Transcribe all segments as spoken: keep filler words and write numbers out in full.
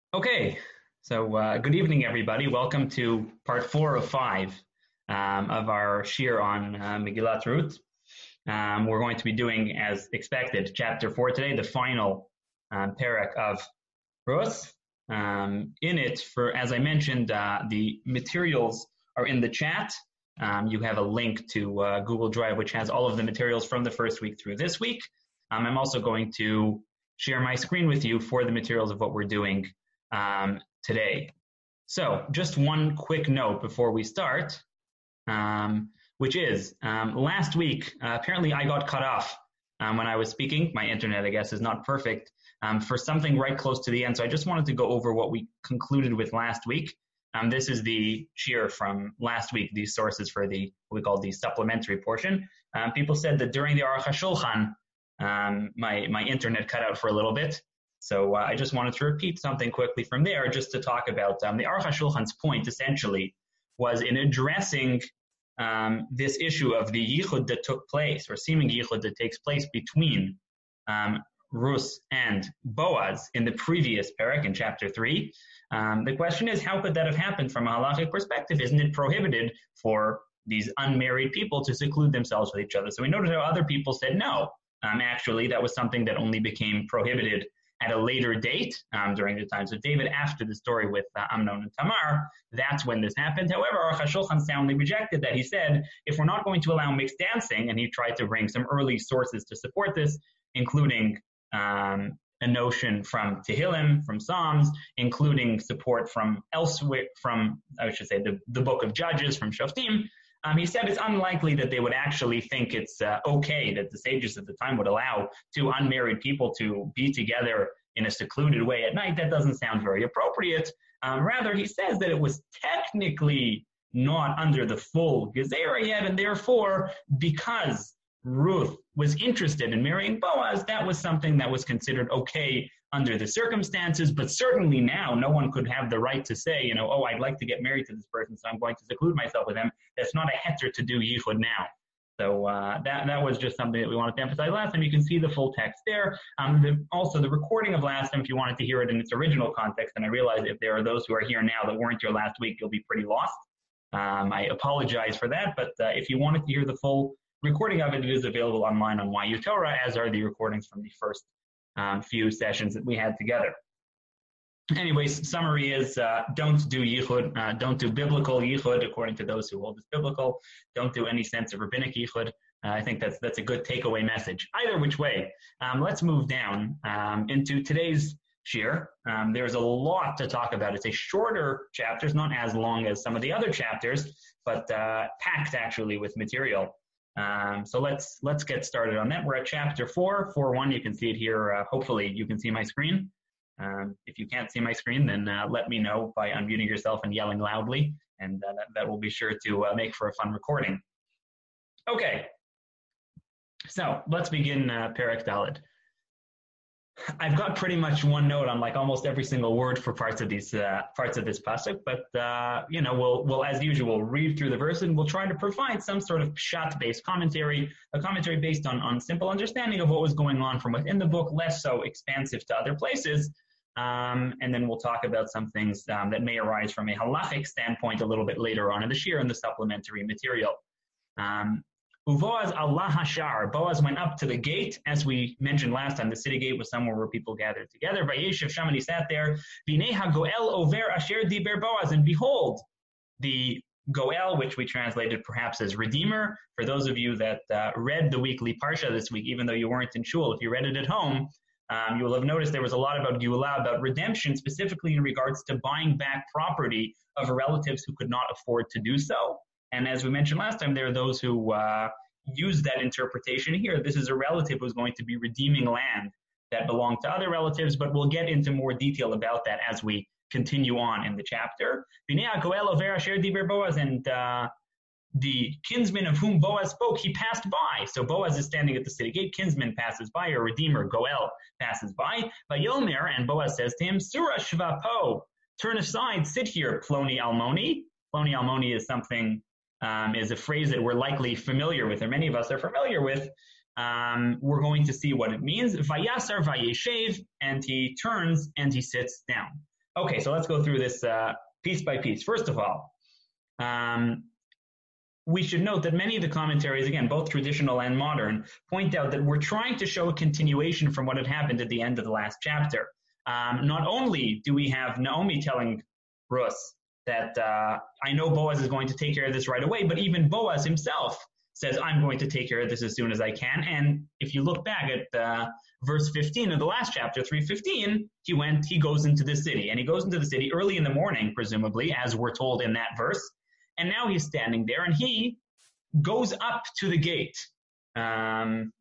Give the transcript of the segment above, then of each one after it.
Okay, so uh, good evening, everybody. Welcome to part four of five um, of our shir on uh, Megillat Ruth. Um, we're going to be doing, as expected, chapter four today, the final um, parak of Ruth. Um, in it, for as I mentioned, uh, the materials are in the chat. Um, you have a link to uh, Google Drive, which has all of the materials from the first week through this week. Um, I'm also going to share my screen with you for the materials of what we're doing um, today. So just one quick note before we start, um, which is um, last week, uh, apparently I got cut off um, when I was speaking. My internet, I guess, is not perfect um, for something right close to the end. So I just wanted to go over what we concluded with last week. Um, this is the shir from last week, these sources for the, what we call the supplementary portion. Um, people said that during the Aruch HaShulchan, um, my, my internet cut out for a little bit. So uh, I just wanted to repeat something quickly from there just to talk about um, the Aruch HaShulchan's point essentially was in addressing um, this issue of the yichud that took place, or seeming yichud that takes place between um, Rus and Boaz in the previous parak in chapter three. Um, the question is, how could that have happened from a halachic perspective? Isn't it prohibited for these unmarried people to seclude themselves with each other? So we noted how other people said no. Um, actually, that was something that only became prohibited at a later date um, during the times of David, after the story with uh, Amnon and Tamar. That's when this happened. However, Aruch HaShulchan soundly rejected that. He said, if we're not going to allow mixed dancing, and he tried to bring some early sources to support this, including um, a notion from Tehillim, from Psalms, including support from elsewhere, from, I should say, the, the book of Judges, from Shoftim. Um, he said it's unlikely that they would actually think it's uh, okay, that the sages at the time would allow two unmarried people to be together in a secluded way at night. That doesn't sound very appropriate. Um, rather, he says that it was technically not under the full gezerah yet, and therefore, because Ruth was interested in marrying Boaz, that was something that was considered okay under the circumstances, but certainly now no one could have the right to say, you know, oh, I'd like to get married to this person, so I'm going to seclude myself with him. That's not a heter to do yichud now. So uh, that that was just something that we wanted to emphasize last time. You can see the full text there. Um, the, also, the recording of last time, if you wanted to hear it in its original context, and I realize if there are those who are here now that weren't here last week, you'll be pretty lost. Um, I apologize for that, but uh, if you wanted to hear the full recording of it, it is available online on Y U Torah, as are the recordings from the first um, few sessions that we had together. Anyways, summary is uh, don't do yichud, uh, don't do biblical yichud according to those who hold it's biblical. Don't do any sense of rabbinic yichud. Uh, I think that's that's a good takeaway message. Either which way, um, let's move down um, into today's shir. Um, there's a lot to talk about. It's a shorter chapter, it's not as long as some of the other chapters, but uh, packed actually with material. Um, so let's let's get started on that. We're at chapter four, four one. You can see it here. Uh, hopefully, you can see my screen. Um, if you can't see my screen, then uh, let me know by unmuting yourself and yelling loudly, and uh, that, that will be sure to uh, make for a fun recording. Okay, so let's begin uh, Perek Daled. I've got pretty much one note on like almost every single word for parts of these uh, parts of this pasuk, but uh, you know we'll we'll as usual read through the verse and we'll try to provide some sort of pshat-based commentary, a commentary based on on simple understanding of what was going on from within the book, less so expansive to other places. Um, and then we'll talk about some things um, that may arise from a halachic standpoint a little bit later on in the shir in the supplementary material. Um, Uvoaz Allah Hashar, Boaz went up to the gate, as we mentioned last time. The city gate was somewhere where people gathered together. Vayeshev Sham, and he sat there. B'nei HaGoel over Asher Diber Boaz, and behold, the Goel, which we translated perhaps as Redeemer. For those of you that uh, read the weekly Parsha this week, even though you weren't in shul, if you read it at home, Um, you will have noticed there was a lot about Geulah, about redemption, specifically in regards to buying back property of relatives who could not afford to do so. And as we mentioned last time, there are those who uh, use that interpretation here. This is a relative who's going to be redeeming land that belonged to other relatives, but we'll get into more detail about that as we continue on in the chapter. And uh, the kinsman of whom Boaz spoke, he passed by. So Boaz is standing at the city gate. Kinsman passes by, or redeemer, Goel, passes by. Vayomer, and Boaz says to him, Surah Shvapo, turn aside, sit here, Ploni Almoni. Ploni Almoni is something, um, is a phrase that we're likely familiar with, or many of us are familiar with. Um, we're going to see what it means. Vayasar Vayeshev, and he turns and he sits down. Okay, so let's go through this uh, piece by piece. First of all, um, we should note that many of the commentaries, again, both traditional and modern, point out that we're trying to show a continuation from what had happened at the end of the last chapter. Um, not only do we have Naomi telling Ruth that uh, I know Boaz is going to take care of this right away, but even Boaz himself says, I'm going to take care of this as soon as I can. And if you look back at uh, verse fifteen of the last chapter, three fifteen, he went, he goes into the city. And he goes into the city early in the morning, presumably, as we're told in that verse. And now he's standing there, and he goes up to the gate. Um,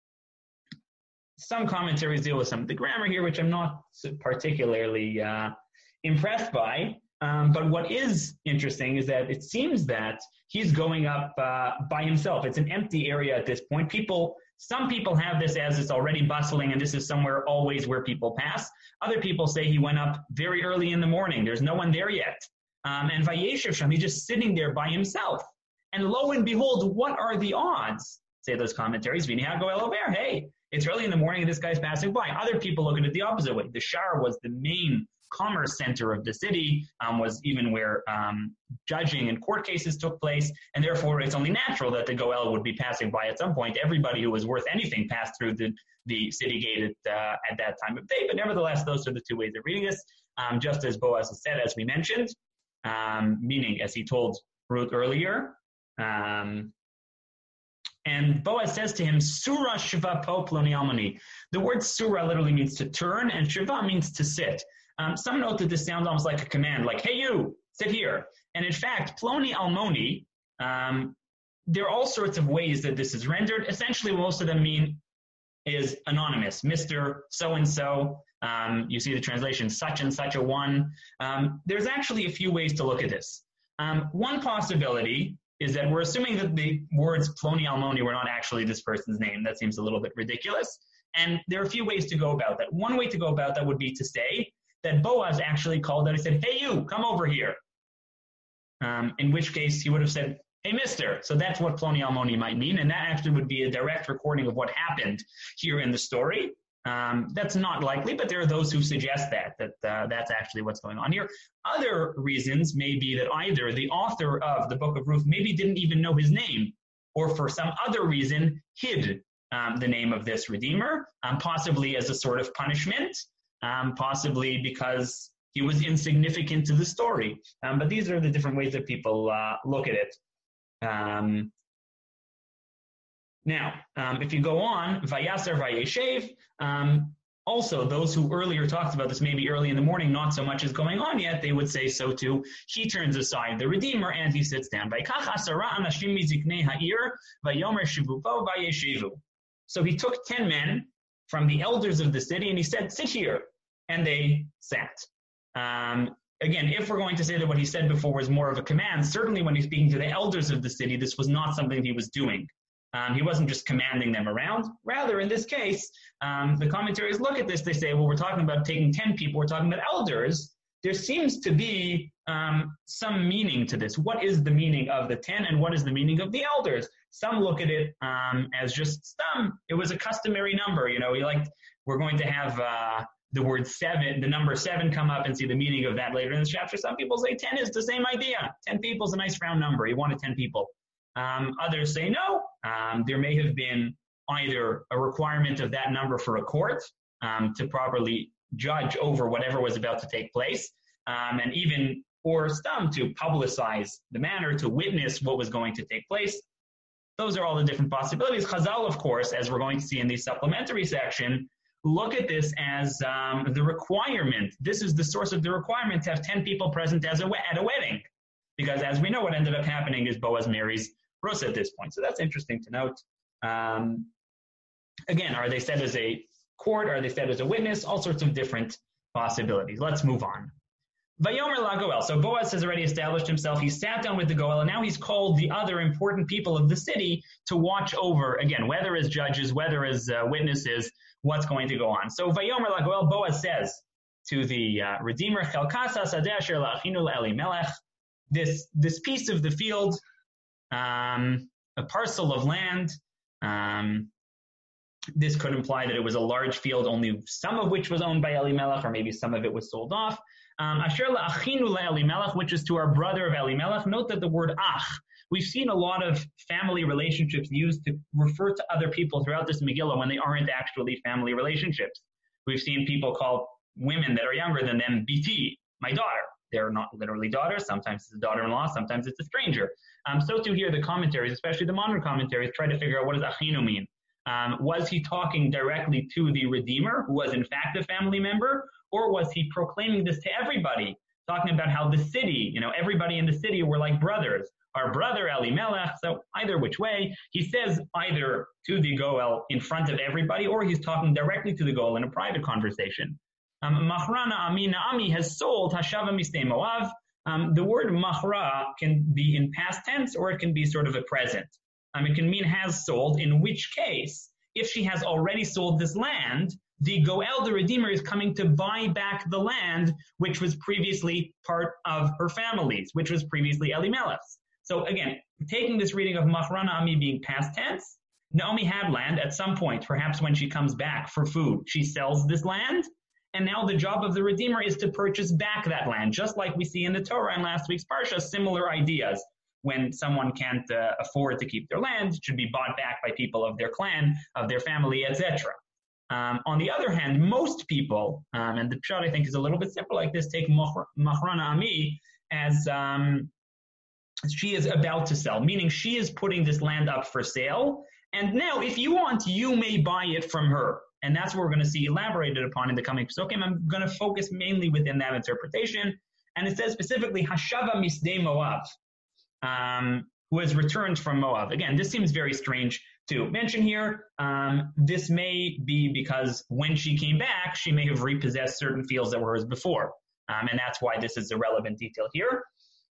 some commentaries deal with some of the grammar here, which I'm not particularly uh, impressed by. Um, but what is interesting is that it seems that he's going up uh, by himself. It's an empty area at this point. People, some people have this as it's already bustling, and this is somewhere always where people pass. Other people say he went up very early in the morning. There's no one there yet. Um, and Vayeshev Sham, he's just sitting there by himself. And lo and behold, what are the odds? Say those commentaries, V'nihago el Omer, hey, it's early in the morning and this guy's passing by. Other people look at it the opposite way. The Shar was the main commerce center of the city, um, was even where um, judging and court cases took place, and therefore it's only natural that the Goel would be passing by at some point. Everybody who was worth anything passed through the, the city gate at, uh, at that time of day, but nevertheless, those are the two ways of reading this, um, just as Boaz has said, as we mentioned. Um, meaning, as he told Ruth earlier. Um, and Boaz says to him, Surah Shiva po ploni almoni. The word surah literally means to turn, and Shiva means to sit. Um, some note that this sounds almost like a command, like, hey, you, sit here. And in fact, ploni almoni, um, there are all sorts of ways that this is rendered. Essentially, most of them mean is anonymous, Mister So-and-so. Um, you see the translation, such and such a one. Um, there's actually a few ways to look at this. Um, one possibility is that we're assuming that the words Ploni Almoni were not actually this person's name. That seems a little bit ridiculous. And there are a few ways to go about that. One way to go about that would be to say that Boaz actually called out and said, hey, you, come over here. Um, in which case he would have said, hey, mister. So that's what Ploni Almoni might mean. And that actually would be a direct recording of what happened here in the story. Um, that's not likely, but there are those who suggest that, that uh, that's actually what's going on here. Other reasons may be that either the author of the book of Ruth maybe didn't even know his name, or for some other reason hid um, the name of this Redeemer, um, possibly as a sort of punishment, um, possibly because he was insignificant to the story. Um, but these are the different ways that people uh, look at it. Um, Now, um, if you go on, Vayaser Vayeshev, um, also those who earlier talked about this, maybe early in the morning, not so much is going on yet, they would say so too. He turns aside the Redeemer and he sits down. So he took ten men from the elders of the city and he said, sit here. And they sat. Um, again, if we're going to say that what he said before was more of a command, certainly when he's speaking to the elders of the city, this was not something he was doing. Um, he wasn't just commanding them around. Rather, in this case, um, the commentaries look at this. They say, well, we're talking about taking ten people. We're talking about elders. There seems to be um, some meaning to this. What is the meaning of the ten and what is the meaning of the elders? Some look at it um, as just some. It was a customary number. You know, we like, we're going to have uh, the word seven, the number seven come up and see the meaning of that later in the chapter. Some people say ten is the same idea. ten people is a nice round number. You wanted ten people. Um, others say no. Um, there may have been either a requirement of that number for a court um, to properly judge over whatever was about to take place, um, and even or some to publicize the matter, to witness what was going to take place. Those are all the different possibilities. Chazal, of course, as we're going to see in the supplementary section, look at this as um, the requirement. This is the source of the requirement to have ten people present as a we- at a wedding. Because as we know, what ended up happening is Boaz marries Ruth at this point. So that's interesting to note. Um, again, are they said as a court? Are they said as a witness? All sorts of different possibilities. Let's move on. Vayomer la Goel. So Boaz has already established himself. He sat down with the Goel, and now he's called the other important people of the city to watch over, again, whether as judges, whether as uh, witnesses, what's going to go on. So Vayomer la Goel, Boaz says to the uh, Redeemer, Chelkasa sadeh asher la'achinu le'Elimelech, this this piece of the field, um, a parcel of land, um, This could imply that it was a large field, only some of which was owned by Elimelech, or maybe some of it was sold off. Um, Asher la'achinu le'Elimelech, which is to our brother of Elimelech. Note that the word ach, we've seen a lot of family relationships used to refer to other people throughout this Megillah when they aren't actually family relationships. We've seen people call women that are younger than them biti, my daughter. They're not literally daughters. Sometimes it's a daughter-in-law. Sometimes it's a stranger. Um, so too here, the commentaries, especially the modern commentaries, try to figure out what does achinu mean. Um, was he talking directly to the Redeemer, who was in fact a family member, or was he proclaiming this to everybody, talking about how the city, you know, everybody in the city were like brothers, our brother Elimelech? So either which way, he says either to the Goel in front of everybody, or he's talking directly to the Goel in a private conversation. Um, Machrana Ami Naami has sold Hashava Mistei Moav. Um, the word Machra can be in past tense, or it can be sort of a present. Um, it can mean has sold, in which case, if she has already sold this land, the Goel, the Redeemer, is coming to buy back the land, which was previously part of her family's, which was previously Elimelech's. So again, taking this reading of Machrana Ami being past tense, Naomi had land at some point, perhaps when she comes back for food. She sells this land, and now the job of the Redeemer is to purchase back that land, just like we see in the Torah in last week's Parsha, similar ideas. When someone can't uh, afford to keep their land, it should be bought back by people of their clan, of their family, et cetera. Um, on the other hand, most people, um, and the pshat I think is a little bit simple like this, take Machrana Ami as um, she is about to sell, meaning she is putting this land up for sale, and now if you want, you may buy it from her. And that's what we're going to see elaborated upon in the coming psukim. I'm going to focus mainly within that interpretation. And it says specifically, Hashava Misdei Moav, um, who has returned from Moab. Again, this seems very strange to mention here. Um, this may be because when she came back, she may have repossessed certain fields that were hers before. Um, and that's why this is a relevant detail here.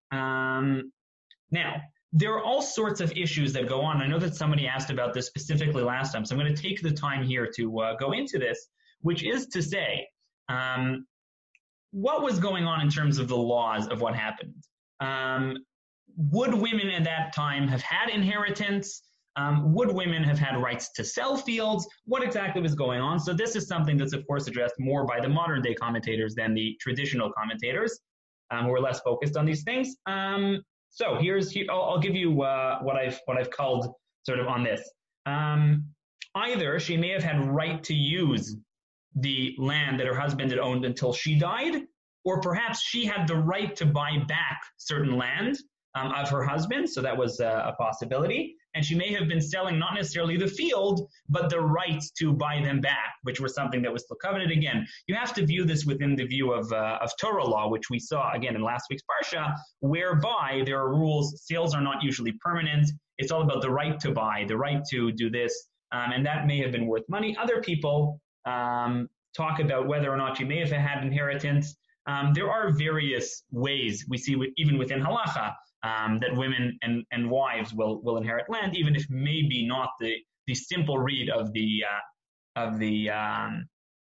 Um, now, there are all sorts of issues that go on. I know that somebody asked about this specifically last time, so I'm going to take the time here to uh, go into this, which is to say, um, what was going on in terms of the laws of what happened? Um, would women at that time have had inheritance? Um, would women have had rights to sell fields? What exactly was going on? So this is something that's, of course, addressed more by the modern-day commentators than the traditional commentators, um, who are less focused on these things. Um, So here's, I'll, I'll give you uh, what I've what I've called sort of on this. Um, either she may have had right to use the land that her husband had owned until she died, or perhaps she had the right to buy back certain land um, of her husband. So that was uh, a possibility. And she may have been selling not necessarily the field, but the right to buy them back, which was something that was still coveted. Again, you have to view this within the view of uh, of Torah law, which we saw again in last week's Parsha, whereby there are rules. Sales are not usually permanent. It's all about the right to buy, the right to do this, um, and that may have been worth money. Other people um, talk about whether or not she may have had inheritance. Um, there are various ways we see even within halacha. Um, that women and, and wives will, will inherit land, even if maybe not the, the simple read of the uh, of the um,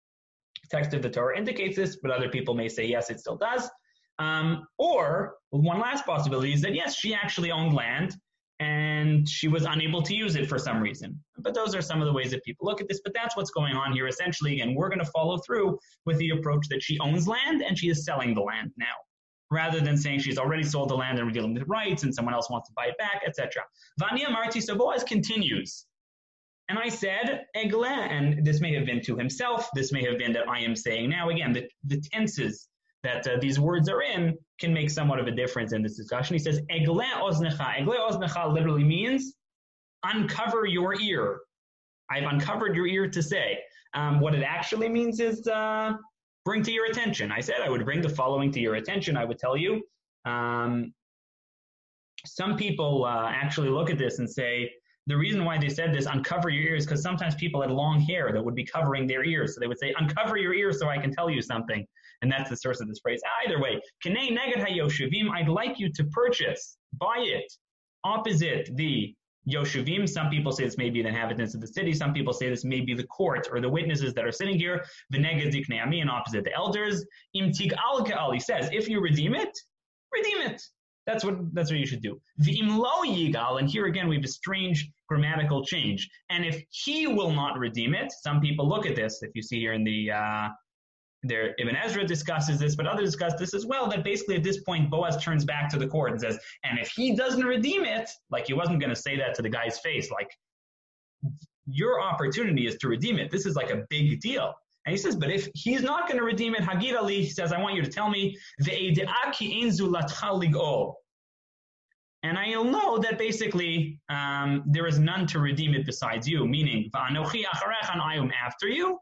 text of the Torah indicates this, but other people may say yes, it still does. Um, or one last possibility is that yes, she actually owned land and she was unable to use it for some reason. But those are some of the ways that people look at this. But that's what's going on here essentially, and we're going to follow through with the approach that she owns land and she is selling the land now, rather than saying she's already sold the land and we're dealing with rights and someone else wants to buy it back, et cetera. Vania Marti, so Boaz continues. And I said, Egle, and this may have been to himself, this may have been that I am saying now. Again, the, the tenses that uh, these words are in can make somewhat of a difference in this discussion. He says, Egle oznecha. Egle oznecha literally means uncover your ear. I've uncovered your ear to say. Um, what it actually means is... Uh, bring to your attention. I said I would bring the following to your attention. I would tell you. Um, some people uh, actually look at this and say, the reason why they said this, uncover your ears, because sometimes people had long hair that would be covering their ears. So they would say, uncover your ears so I can tell you something. And that's the source of this phrase. Either way, Kenei neged hayoshuvim, I'd like you to purchase, buy it, opposite the Yoshuvim. Some people say this may be the inhabitants of the city. Some people say this may be the court or the witnesses that are sitting here. V'neged ziknei ami, and opposite the elders. Im tig'al ke'al, he says, if you redeem it, redeem it. That's what that's what you should do. V'im lo yigal, and here again we have a strange grammatical change. And if he will not redeem it, some people look at this. If you see here in the uh, there, Ibn Ezra discusses this, but others discuss this as well. That basically at this point Boaz turns back to the court and says, and if he doesn't redeem it, like he wasn't going to say that to the guy's face, like your opportunity is to redeem it. This is like a big deal. And he says, but if he's not going to redeem it, Hagid Ali, he says, I want you to tell me, and I'll know that basically um, there is none to redeem it besides you, meaning, I am after you.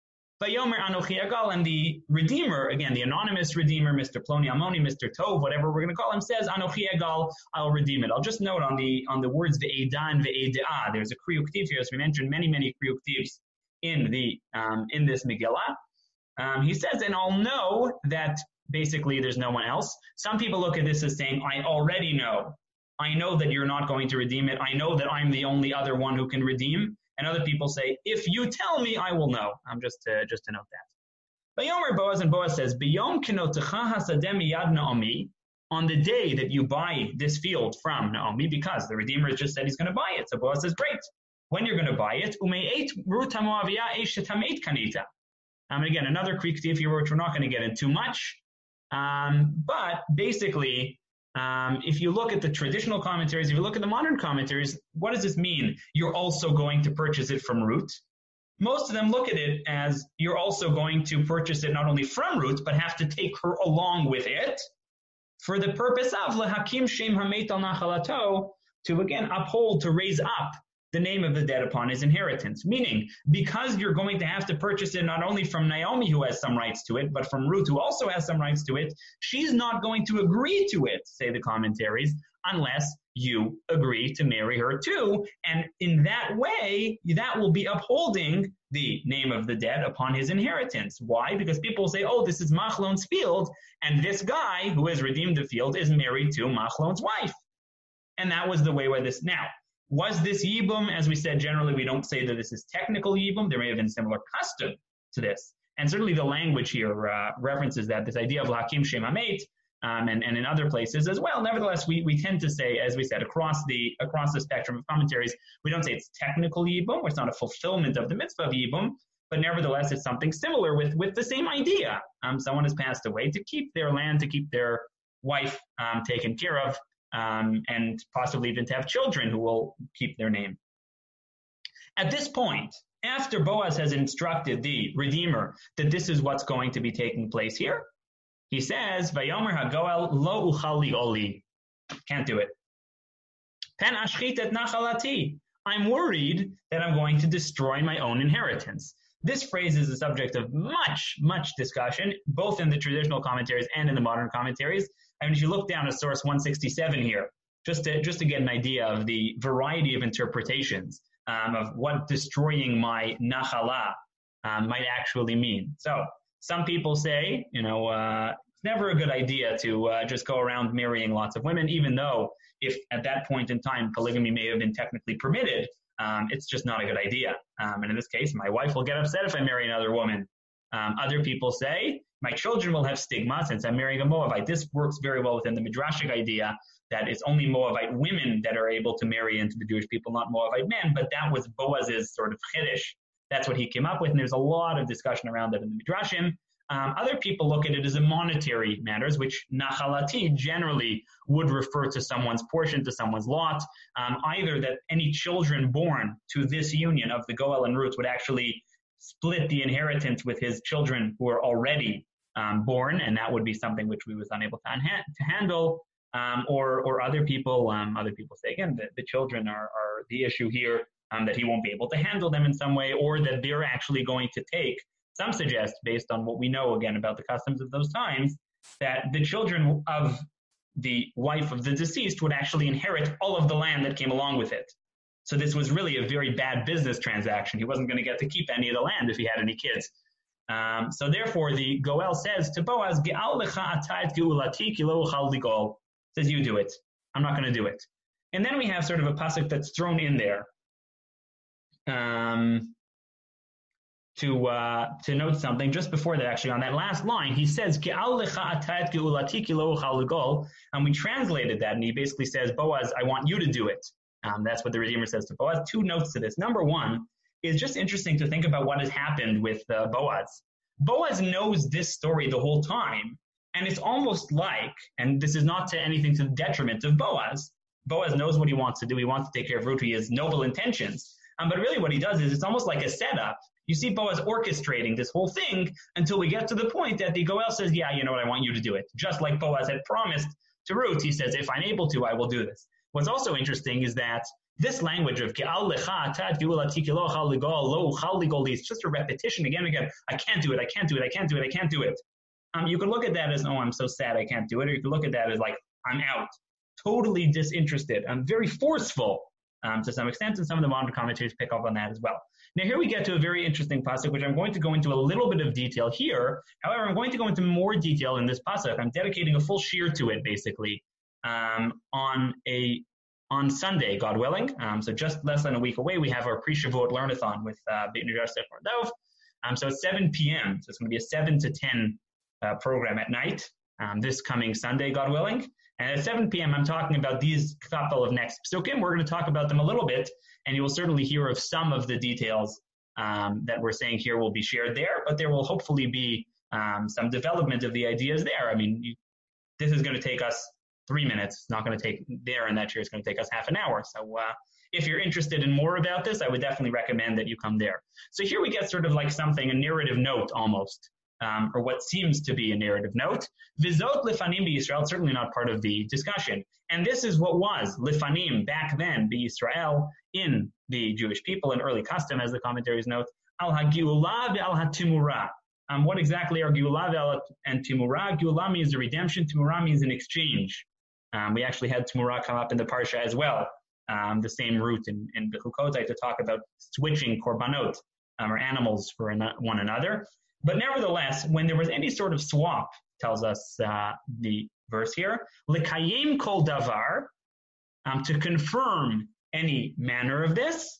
And the Redeemer, again, the anonymous Redeemer, Mister Ploni Amoni, Mister Tov, whatever we're going to call him, says, Anochi Egal, I'll redeem it. I'll just note on the on the words ve'eda and ve'edaa, there's a kriyuktiv here, as we mentioned, many, many kriyuktivs in the um, in this Megillah. Um, he says, and I'll know that basically there's no one else. Some people look at this as saying, I already know. I know that you're not going to redeem it. I know that I'm the only other one who can redeem. And other people say, if you tell me, I will know. I'm just to, just to note that. Vayomer Boaz, and Boaz says, Biyom kinotecha hasadeh miyad Naomi, on the day that you buy this field from Naomi, because the Redeemer just said he's going to buy it. So Boaz says, great. When you're going to buy it, umeit Ruth haMoaviyah eshet hameit kanita. Um, again, another kriyuktiv here, which we're not going to get into much. Um, but basically, Um, if you look at the traditional commentaries, if you look at the modern commentaries, what does this mean? You're also going to purchase it from Ruth. Most of them look at it as you're also going to purchase it not only from Ruth, but have to take her along with it for the purpose of lehakim shem hamet al nachalato, to again uphold, to raise up the name of the dead upon his inheritance. Meaning, because you're going to have to purchase it not only from Naomi, who has some rights to it, but from Ruth, who also has some rights to it, she's not going to agree to it, say the commentaries, unless you agree to marry her too. And in that way, that will be upholding the name of the dead upon his inheritance. Why? Because people say, oh, this is Machlon's field, and this guy who has redeemed the field is married to Machlon's wife. And that was the way where this... Now, was this Yibum? As we said, generally we don't say that this is technical Yibum. There may have been similar custom to this. And certainly the language here uh, references that, this idea of Hakim Shem Hamet, um, and, and in other places as well. Nevertheless, we, we tend to say, as we said, across the across the spectrum of commentaries, we don't say it's technical Yibum, or it's not a fulfillment of the mitzvah of Yibum, but nevertheless it's something similar with, with the same idea. Um, someone has passed away to keep their land, to keep their wife um, taken care of, Um, and possibly even to have children who will keep their name. At this point, after Boaz has instructed the Redeemer that this is what's going to be taking place here, he says, Vayomer hagoel lo uchal li'oli. Can't do it. Pen ashchit et nachalati. I'm worried that I'm going to destroy my own inheritance. This phrase is the subject of much, much discussion, both in the traditional commentaries and in the modern commentaries. And if you look down at source one sixty-seven here, just to, just to get an idea of the variety of interpretations um, of what destroying my nachala um, might actually mean. So some people say, you know, uh, it's never a good idea to uh, just go around marrying lots of women, even though if at that point in time polygamy may have been technically permitted, um, it's just not a good idea. Um, and in this case, my wife will get upset if I marry another woman. Um, other people say, my children will have stigma since I'm marrying a Moabite. This works very well within the Midrashic idea that it's only Moabite women that are able to marry into the Jewish people, not Moabite men, but that was Boaz's sort of chiddush. That's what he came up with, and there's a lot of discussion around that in the Midrashim. Um, other people look at it as a monetary matters, which nachalati generally would refer to someone's portion, to someone's lot, um, either that any children born to this union of the Goel and Ruth would actually split the inheritance with his children who are already um, born, and that would be something which we was unable to, unha- to handle, um, or or other people, um, other people say, again, that the children are, are the issue here, um, that he won't be able to handle them in some way, or that they're actually going to take, some suggest, based on what we know, again, about the customs of those times, that the children of the wife of the deceased would actually inherit all of the land that came along with it. So this was really a very bad business transaction. He wasn't going to get to keep any of the land if he had any kids. Um, so therefore, the Goel says to Boaz, Ge'al lecha ata et geulati ki lo uchal ligol. Says, you do it. I'm not going to do it. And then we have sort of a pasuk that's thrown in there. Um, to uh, to note something just before that. Actually, on that last line, he says, and we translated that, and he basically says, Boaz, I want you to do it. Um, that's what the Redeemer says to Boaz. Two notes to this. Number one is just interesting to think about what has happened with uh, Boaz. Boaz knows this story the whole time, and it's almost like, and this is not to anything to the detriment of Boaz, Boaz knows what he wants to do. He wants to take care of Ruth. He has noble intentions. Um, but really what he does is it's almost like a setup. You see Boaz orchestrating this whole thing until we get to the point that the Goel says, yeah, you know what, I want you to do it. Just like Boaz had promised to Ruth, he says, if I'm able to, I will do this. What's also interesting is that this language of it's just a repetition again and again. I can't do it, I can't do it, I can't do it, I can't do it. Um, you could look at that as, oh, I'm so sad I can't do it. Or you could look at that as like, I'm out. Totally disinterested. I'm very forceful um, to some extent, and some of the modern commentators pick up on that as well. Now here we get to a very interesting pasuk, which I'm going to go into a little bit of detail here. However, I'm going to go into more detail in this pasuk. I'm dedicating a full shiur to it, basically, um, on a on Sunday, God willing. Um, so just less than a week away, we have our pre-Shavuot Learn-a-thon with uh, Beit Midrash Sefer Dov. Um, so it's seven p.m. So it's going to be a seven to ten uh, program at night um, this coming Sunday, God willing. And at seven p.m., I'm talking about these couple of next psukim. We're going to talk about them a little bit, and you will certainly hear of some of the details um, that we're saying here will be shared there, but there will hopefully be um, some development of the ideas there. I mean, you, this is going to take us three minutes. It's not going to take there, and that year it's going to take us half an hour. So uh, if you're interested in more about this, I would definitely recommend that you come there. So here we get sort of like something, a narrative note almost. Um, or what seems to be a narrative note. Vizot lifanim b'Yisrael, certainly not part of the discussion. And this is what was lifanim back then b'Yisrael in the Jewish people, an early custom, as the commentaries note, al ha-giulah ve'al ha-timurah. Um, what exactly are giulah and timurah? Giulah means a redemption. Timurah means an exchange. Um, we actually had timurah come up in the parsha as well. Um, the same root in, in Bechukotai to talk about switching korbanot um, or animals for an, one another. But nevertheless, when there was any sort of swap, tells us uh, the verse here, l'kayim kol davar, um, to confirm any manner of this,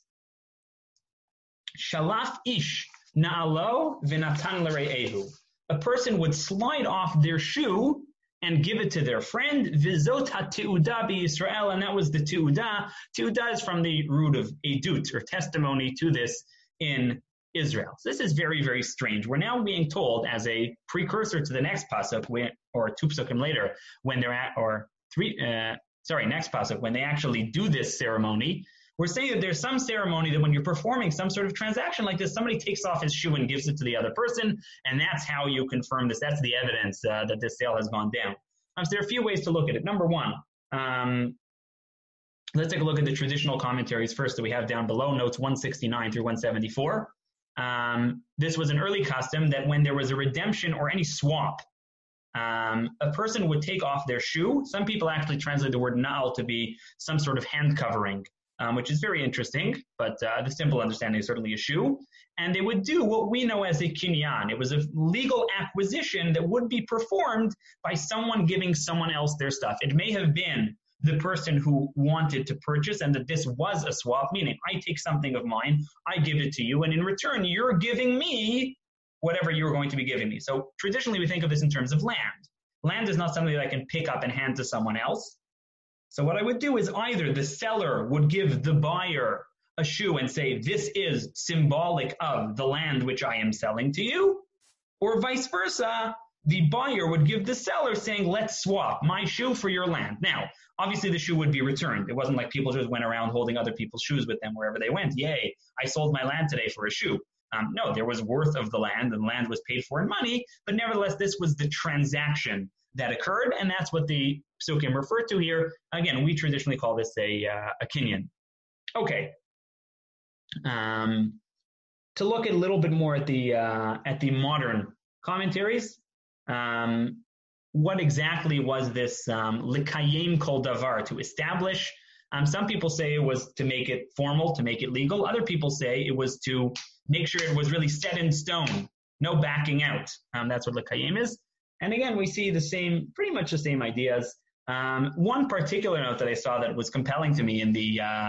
shalaf ish na'alo v'natan l're'ehu. A person would slide off their shoe and give it to their friend, v'zot ha'te'udah b'Yisrael, and that was the te'udah. Te'udah is from the root of edut, or testimony to this in Israel. So this is very, very strange. We're now being told as a precursor to the next pasuk, or two pasukim later, when they're at, or three, uh, sorry, next pasuk, when they actually do this ceremony, we're saying that there's some ceremony that when you're performing some sort of transaction like this, somebody takes off his shoe and gives it to the other person, and that's how you confirm this. That's the evidence uh, that this sale has gone down. Um, so there are a few ways to look at it. Number one, um, let's take a look at the traditional commentaries first that we have down below, notes one sixty-nine through one seventy-four. Um, this was an early custom that when there was a redemption or any swap, um, a person would take off their shoe. Some people actually translate the word na'al to be some sort of hand covering, um, which is very interesting, but uh, the simple understanding is certainly a shoe. And they would do what we know as a kinyan. It was a legal acquisition that would be performed by someone giving someone else their stuff. It may have been the person who wanted to purchase, and that this was a swap, meaning I take something of mine, I give it to you, and in return, you're giving me whatever you're going to be giving me. So traditionally, we think of this in terms of land. Land is not something that I can pick up and hand to someone else. So what I would do is either the seller would give the buyer a shoe and say, this is symbolic of the land which I am selling to you, or vice versa, the buyer would give the seller saying, let's swap my shoe for your land. Now, obviously the shoe would be returned. It wasn't like people just went around holding other people's shoes with them wherever they went. Yay, I sold my land today for a shoe. Um, no, there was worth of the land, and land was paid for in money, but nevertheless, this was the transaction that occurred, and that's what the psukim refer to here. Again, we traditionally call this a, uh, a kinyan. Okay. Um, to look a little bit more at the uh, at the modern commentaries, um, what exactly was this um, l'kayim kol davar, to establish? Um, some people say it was to make it formal, to make it legal. Other people say it was to make sure it was really set in stone, no backing out. Um, that's what l'kayim is. And again, we see the same, pretty much the same ideas. Um, one particular note that I saw that was compelling to me in the uh,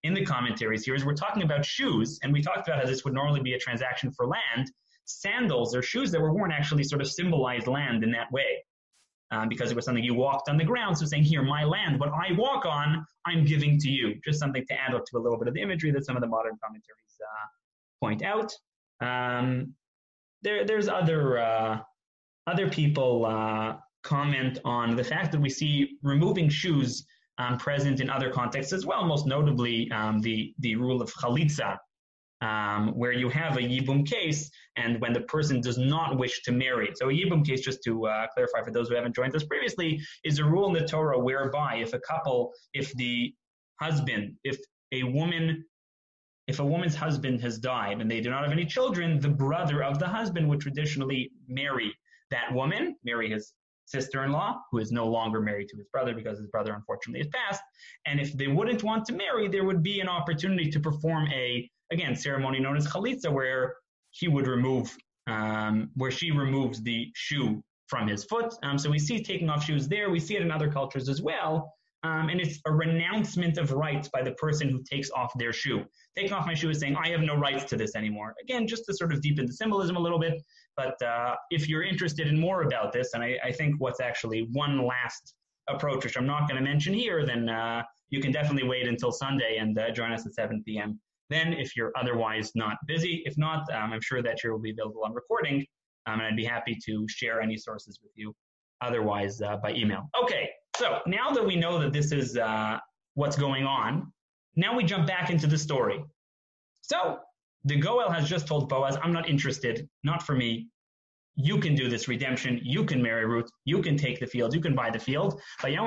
in the commentaries here is we're talking about shoes, and we talked about how this would normally be a transaction for land. Sandals or shoes that were worn actually sort of symbolized land in that way, um, because it was something you walked on the ground. So saying, here, my land, what I walk on, I'm giving to you. Just something to add up to a little bit of the imagery that some of the modern commentaries uh, point out. Um, there, there's other uh, other people uh, comment on the fact that we see removing shoes um, present in other contexts as well, most notably um, the, the rule of chalitza, um, where you have a yibum case, and when the person does not wish to marry. So a yibum case, just to uh, clarify for those who haven't joined us previously, is a rule in the Torah whereby if a couple, if the husband, if a woman, if a woman's husband has died and they do not have any children, the brother of the husband would traditionally marry that woman, marry his sister-in-law, who is no longer married to his brother because his brother unfortunately has passed. And if they wouldn't want to marry, there would be an opportunity to perform a, again, ceremony known as chalitza, where he would remove, um, where she removes the shoe from his foot. Um, so we see taking off shoes there. We see it in other cultures as well. Um, and it's a renouncement of rights by the person who takes off their shoe. Taking off my shoe is saying, I have no rights to this anymore. Again, just to sort of deepen the symbolism a little bit. But uh, if you're interested in more about this, and I, I think what's actually one last approach, which I'm not going to mention here, then uh, you can definitely wait until Sunday and uh, join us at seven p.m. Then, if you're otherwise not busy. If not, um, I'm sure that you will be available on recording, um, and I'd be happy to share any sources with you otherwise uh, by email. Okay, so now that we know that this is uh, what's going on, now we jump back into the story. So the Goel has just told Boaz, I'm not interested, not for me. You can do this redemption. You can marry Ruth. You can take the field. You can buy the field.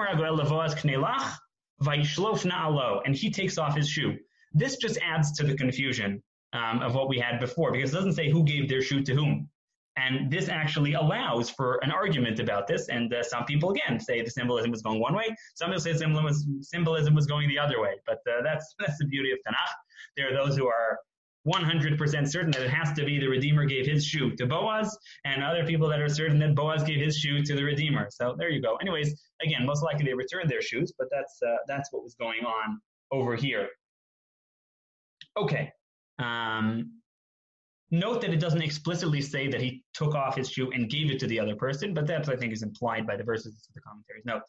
And he takes off his shoe. This just adds to the confusion um, of what we had before, because it doesn't say who gave their shoe to whom. And this actually allows for an argument about this. And uh, some people, again, say the symbolism was going one way. Some people say symbolism, symbolism was going the other way. But uh, that's that's the beauty of Tanakh. There are those who are one hundred percent certain that it has to be the Redeemer gave his shoe to Boaz, and other people that are certain that Boaz gave his shoe to the Redeemer. So there you go. Anyways, again, most likely they returned their shoes, but that's uh, that's what was going on over here. Okay. Um, Note that it doesn't explicitly say that he took off his shoe and gave it to the other person, but that I think is implied by the verses of the commentaries. Note.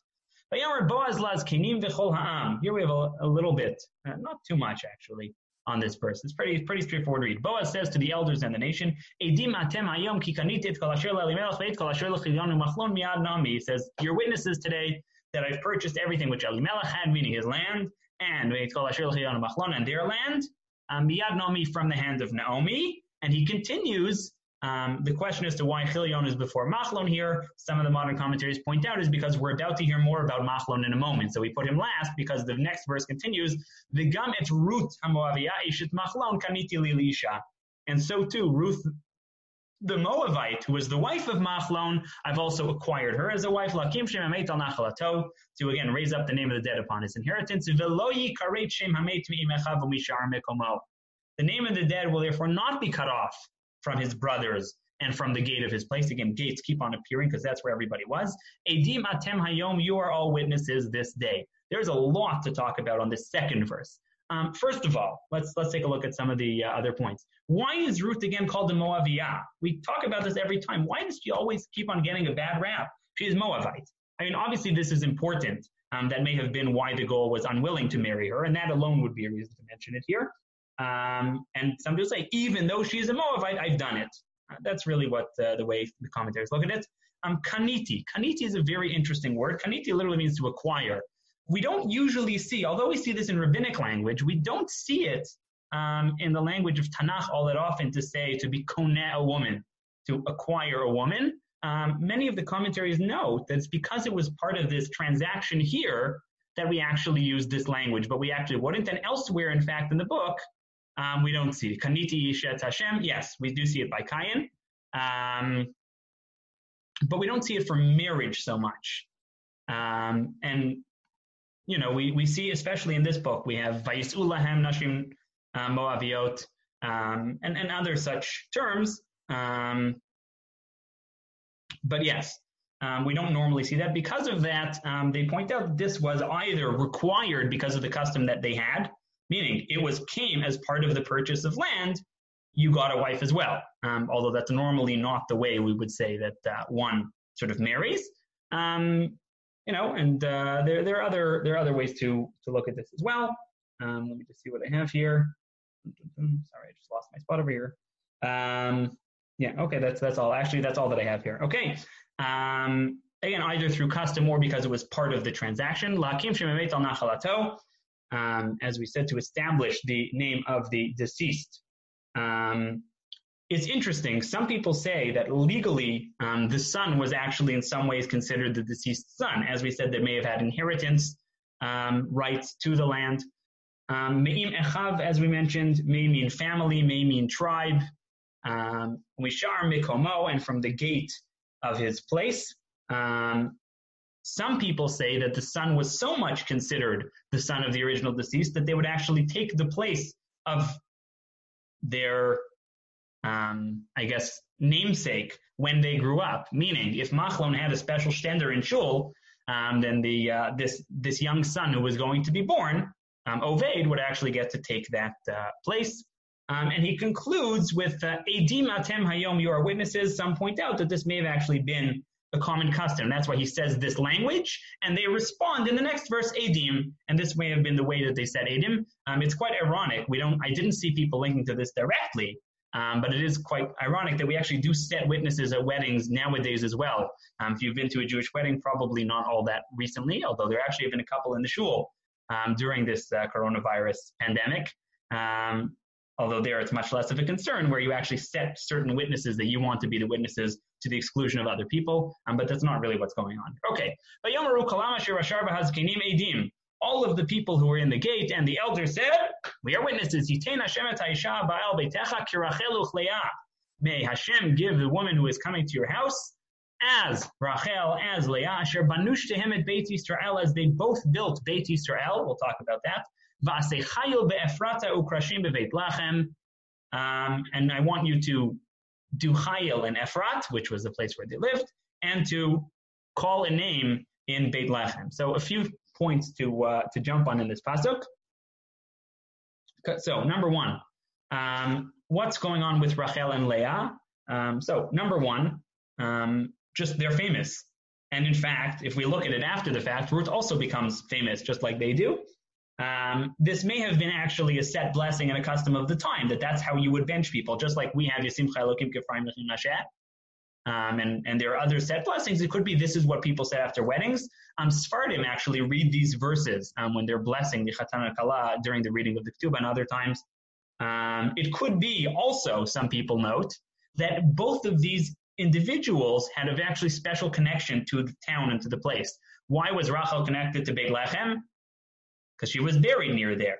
Here we have a, a little bit, uh, not too much actually, on this verse. It's pretty pretty straightforward to read. Boaz says to the elders and the nation, He says, you're witnesses today that I've purchased everything which Elimelech had, meaning his land, and and their land, um, from the hand of Naomi. And he continues, um, the question as to why Chilion is before Machlon here, some of the modern commentaries point out, is because we're about to hear more about Machlon in a moment. So we put him last because the next verse continues, V'gam et Ruth HaMoaviyah ishet Machlon kaniti li l'isha. And so too, Ruth the Moabite, who was the wife of Machlon, I've also acquired her as a wife, Lakim Shem Hamet al Nachalato, to again raise up the name of the dead upon his inheritance. V'lo yikaret Shem Hamet mi'imecha v'mishar mekomo. The name of the dead will therefore not be cut off from his brothers and from the gate of his place. Again, gates keep on appearing because that's where everybody was. Edim atem hayom, you are all witnesses this day. There's a lot to talk about on this second verse. Um, first of all, let's let's take a look at some of the uh, other points. Why is Ruth again called the Moaviyah? We talk about this every time. Why does she always keep on getting a bad rap? She is Moabite. I mean, obviously this is important. Um, that may have been why the Goel was unwilling to marry her, and that alone would be a reason to mention it here. Um, and some people say, even though she is a Moabite, I've done it. Uh, that's really what uh, the way the commentaries look at it. Um, kaniti. Kaniti is a very interesting word. Kaniti literally means to acquire. We don't usually see, although we see this in rabbinic language, we don't see it um, in the language of Tanakh all that often to say to be koneh a woman, to acquire a woman. Um, many of the commentaries note that it's because it was part of this transaction here that we actually use this language, but we actually wouldn't. And elsewhere, in fact, in the book, Um, we don't see it. Kaniti Yishet Hashem. Yes, we do see it by Kayin. Um, but we don't see it for marriage so much. Um, and, you know, we, we see, especially in this book, we have Vayis'u Lahem Nashim uh, Moaviot um, and, and other such terms. Um, but yes, um, we don't normally see that. Because of that, um, they point out that this was either required because of the custom that they had, meaning it was came as part of the purchase of land. You got a wife as well, um, although that's normally not the way we would say that uh, one sort of marries. Um, you know, and uh, there there are other there are other ways to to look at this as well. Um, let me just see what I have here. Sorry, I just lost my spot over here. Um, yeah, okay, that's that's all. Actually, that's all that I have here. Okay. Um, again, either through custom or because it was part of the transaction. Lakim shememet al nachalato, um, as we said, to establish the name of the deceased. Um, it's interesting. Some people say that legally um, the son was actually in some ways considered the deceased son. As we said, they may have had inheritance um, rights to the land. Um, Me'im echav, as we mentioned, may mean family, may mean tribe. Um, Mishar mikomo, and from the gate of his place. Um, some people say that the son was so much considered the son of the original deceased that they would actually take the place of their, um, I guess, namesake when they grew up. Meaning, if Machlon had a special stender in shul, um, then the uh, this this young son who was going to be born, um, Oved, would actually get to take that uh, place. Um, and he concludes with Eidim atem hayom, you are witnesses. Some point out that this may have actually been a common custom. That's why he says this language, and they respond in the next verse, Eidim, and this may have been the way that they said Eidim. Um, it's quite ironic. We don't. I didn't see people linking to this directly, um, but it is quite ironic that we actually do set witnesses at weddings nowadays as well. Um, if you've been to a Jewish wedding, probably not all that recently, although there actually have been a couple in the shul um, during this uh, coronavirus pandemic. Um, Although there it's much less of a concern where you actually set certain witnesses that you want to be the witnesses to the exclusion of other people, um, but that's not really what's going on. Okay. All of the people who were in the gate and the elders said, we are witnesses. May Hashem give the woman who is coming to your house as Rachel, as Leah, asher banush tehem et Beit Yisrael, as they both built Beit Yisrael. We'll talk about that. Um, and I want you to do Chayil in Efrat, which was the place where they lived, and to call a name in Beit Lechem. So a few points to uh, to jump on in this pasuk. So number one, um, what's going on with Rachel and Leah? Um, so number one, um, just they're famous. And in fact, if we look at it after the fact, Ruth also becomes famous, just like they do. Um, this may have been actually a set blessing and a custom of the time, that that's how you would bench people, just like we have Yisimcha Elokim Kefraim Nechim Nashet. Um, and, and there are other set blessings. It could be this is what people say after weddings. Um, Sfardim actually read these verses um, when they're blessing the Chatan and Kala during the reading of the Ketubah and other times. Um, it could be also, some people note, that both of these individuals had a actually special connection to the town and to the place. Why was Rachel connected to Beit Lechem? Because she was buried near there.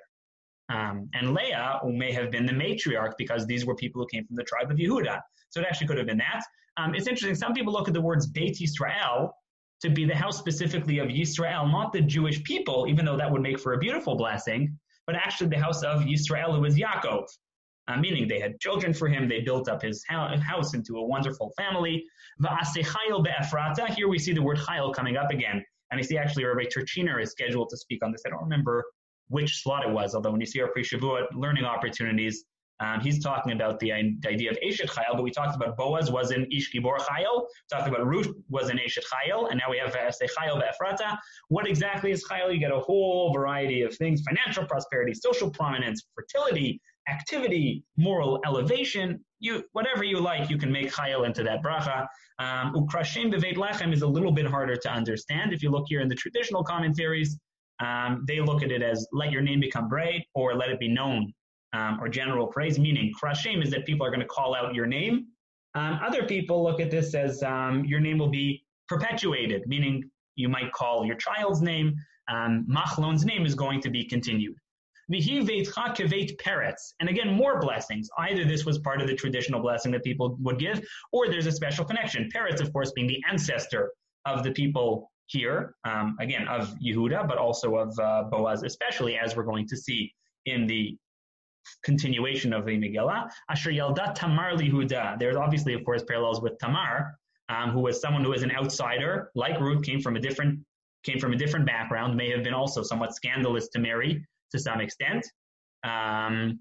Um, and Leah, who may have been the matriarch, because these were people who came from the tribe of Yehuda. So it actually could have been that. Um, it's interesting. Some people look at the words Beit Yisrael to be the house specifically of Yisrael, not the Jewish people, even though that would make for a beautiful blessing, but actually the house of Yisrael, who was Yaakov, uh, meaning they had children for him. They built up his house into a wonderful family. Va'asechayil be'efrata. Here we see the word chayil coming up again. And I see actually Rabbi Turchiner is scheduled to speak on this. I don't remember which slot it was, although when you see our pre-Shavuot learning opportunities, um, he's talking about the, the idea of Eshet Chayil, but we talked about Boaz was an Ish Gibor Chayil, talked about Ruth was an Eshet Chayil, and now we have Say Chayil Be'efrata. What exactly is Chayil? You get a whole variety of things: financial prosperity, social prominence, fertility, activity, moral elevation. You, whatever you like, you can make Chayil into that bracha. Um, Ukrashim Beveit Lechem is a little bit harder to understand. If you look here in the traditional commentaries, um, they look at it as let your name become great, or let it be known, um, or general praise, meaning Krashim is that people are going to call out your name. Um, other people look at this as um, your name will be perpetuated, meaning you might call your child's name. Um, Machlon's name is going to be continued. V'hi veitcha keveit peretz. And again, more blessings. Either this was part of the traditional blessing that people would give, or there's a special connection. Peretz, of course, being the ancestor of the people here, um, again, of Yehuda, but also of uh, Boaz, especially as we're going to see in the continuation of the Megillah. Asher yalda Tamar lihuda. There's obviously, of course, parallels with Tamar, um, who was someone who was an outsider, like Ruth, came from a different came from a different background, may have been also somewhat scandalous to marry to some extent. Um,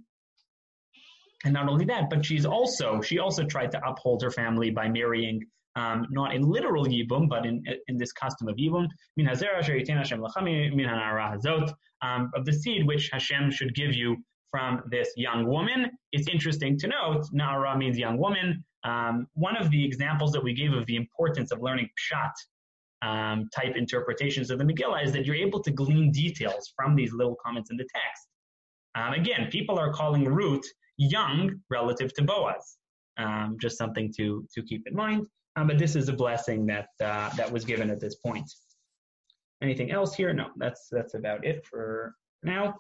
and not only that, but she's also she also tried to uphold her family by marrying um, not in literal yibum, but in in this custom of yibum, min hazera asher yitin Hashem lachami min hanara hazot, um, of the seed which Hashem should give you from this young woman. It's interesting to note, Na'ara means young woman. Um, one of the examples that we gave of the importance of learning pshat um, type interpretations of the Megillah is that you're able to glean details from these little comments in the text. Um, again, people are calling Ruth young relative to Boaz. Um, just something to to keep in mind. Um, but this is a blessing that uh, that was given at this point. Anything else here? No, that's that's about it for now.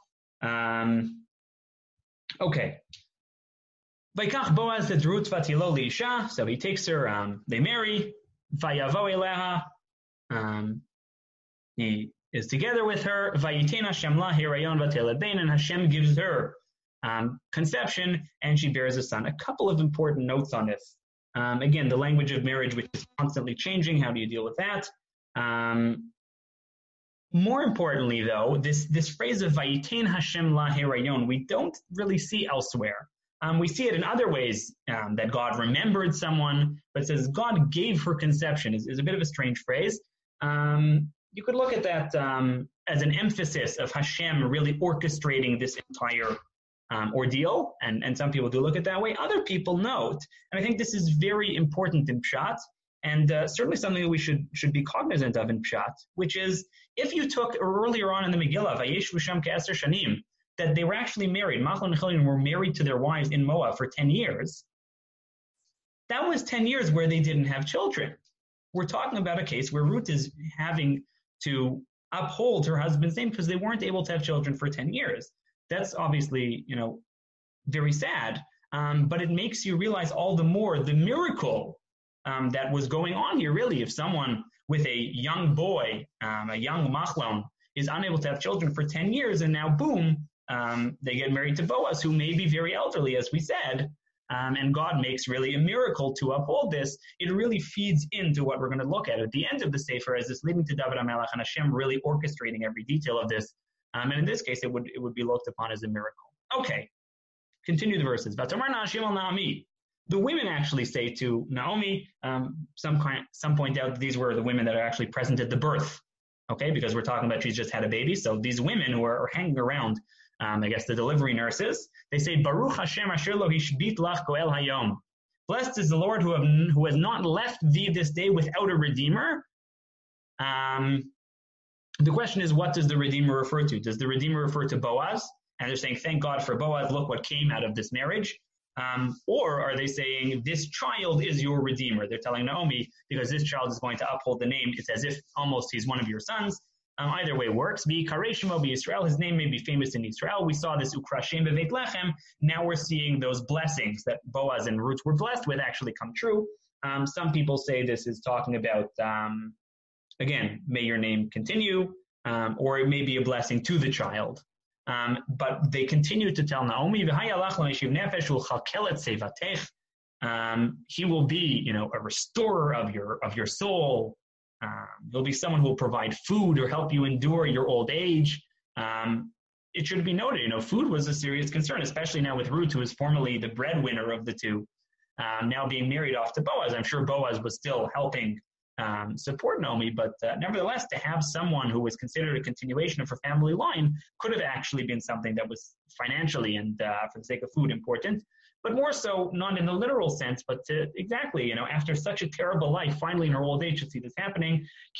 Um, okay. Vaikach Boaz et Ruth vatilo liisha. So he takes her. Um, they marry. Vayavo eleha. Um, he is together with her. Vayitena Hashem la hirayon vateled bein, and Hashem gives her um, conception, and she bears a son. A couple of important notes on this. Um, again, the language of marriage, which is constantly changing. How do you deal with that? Um, more importantly, though, this this phrase of Vayiten Hashem la hirayon, we don't really see elsewhere. Um, we see it in other ways, um, that God remembered someone, but it says God gave her conception is, is a bit of a strange phrase. Um, you could look at that um, as an emphasis of Hashem really orchestrating this entire um, ordeal, and, and some people do look at it that way. Other people note, and I think this is very important in Pshat, and uh, certainly something that we should should be cognizant of in Pshat, which is if you took earlier on in the Megillah, Vayesh V'Sham Ke'eser Shanim, that they were actually married, Machlon and Chilin were married to their wives in Moab for ten years, that was ten years where they didn't have children. We're talking about a case where Ruth is having to uphold her husband's name because they weren't able to have children for ten years. That's obviously, you know, very sad, um, but it makes you realize all the more the miracle um, that was going on here, really. If someone with a young boy, um, a young Machlon, is unable to have children for ten years, and now, boom, um, they get married to Boaz, who may be very elderly, as we said, um, and God makes really a miracle to uphold this. It really feeds into what we're going to look at at the end of the Sefer, as this leading to David HaMelech and Hashem really orchestrating every detail of this. Um, and in this case, it would it would be looked upon as a miracle. Okay, continue the verses. The women actually say to Naomi, um, some some point out that these were the women that are actually present at the birth. Okay, because we're talking about she's just had a baby. So these women who are, are hanging around, um, I guess the delivery nurses, they say, Baruch Hashem asher lo hishbit lach goel hayom. Blessed is the Lord who, have, who has not left thee this day without a redeemer. Um, the question is, what does the redeemer refer to? Does the redeemer refer to Boaz? And they're saying, thank God for Boaz, look what came out of this marriage. Um, or are they saying, this child is your redeemer? They're telling Naomi, because this child is going to uphold the name. It's as if almost he's one of your sons. Um, either way works. V'karei Israel, his name may be famous in Israel. We saw this Ukrashem beveit lechem. Now we're seeing those blessings that Boaz and Ruth were blessed with actually come true. Um, some people say this is talking about, um, again, may your name continue, um, or it may be a blessing to the child. Um, but they continue to tell Naomi, um, he will be, you know, a restorer of your of your soul. Um, there'll be someone who will provide food or help you endure your old age. Um, it should be noted, you know, food was a serious concern, especially now with Ruth, who is formerly the breadwinner of the two, um, now being married off to Boaz. I'm sure Boaz was still helping Um, support Naomi, but uh, nevertheless, to have someone who was considered a continuation of her family line could have actually been something that was financially and uh, for the sake of food important, but more so not in the literal sense, but to, exactly, you know, after such a terrible life, finally in her old age to see this happening.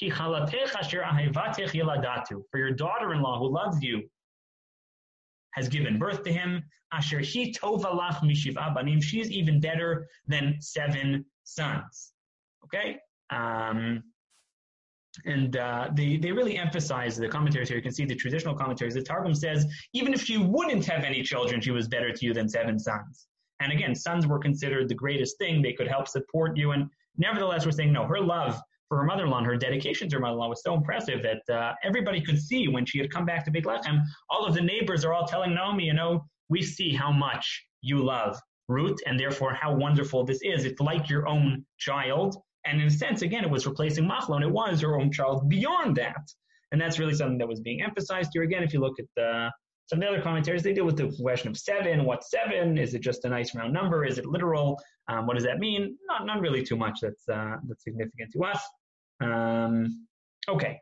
For your daughter-in-law who loves you has given birth to him. Asher hi tova lach mishiva banim. She's even better than seven sons. Okay. Um, and uh, they, they really emphasize the commentaries here. You can see the traditional commentaries. The Targum says, even if she wouldn't have any children, she was better to you than seven sons. And again, sons were considered the greatest thing. They could help support you. And nevertheless, we're saying, no, her love for her mother-in-law and her dedication to her mother-in-law was so impressive that uh, everybody could see when she had come back to Beit Lechem, all of the neighbors are all telling Naomi, you know, we see how much you love Ruth, and therefore how wonderful this is. It's like your own child. And in a sense, again, it was replacing Machlon. It was her own child beyond that. And that's really something that was being emphasized here. Again, if you look at the Some of the other commentaries, they deal with the question of seven. What's seven? Is it just a nice round number? Is it literal? Um, what does that mean? Not, not really too much that's, uh, that's significant to us. Um, okay.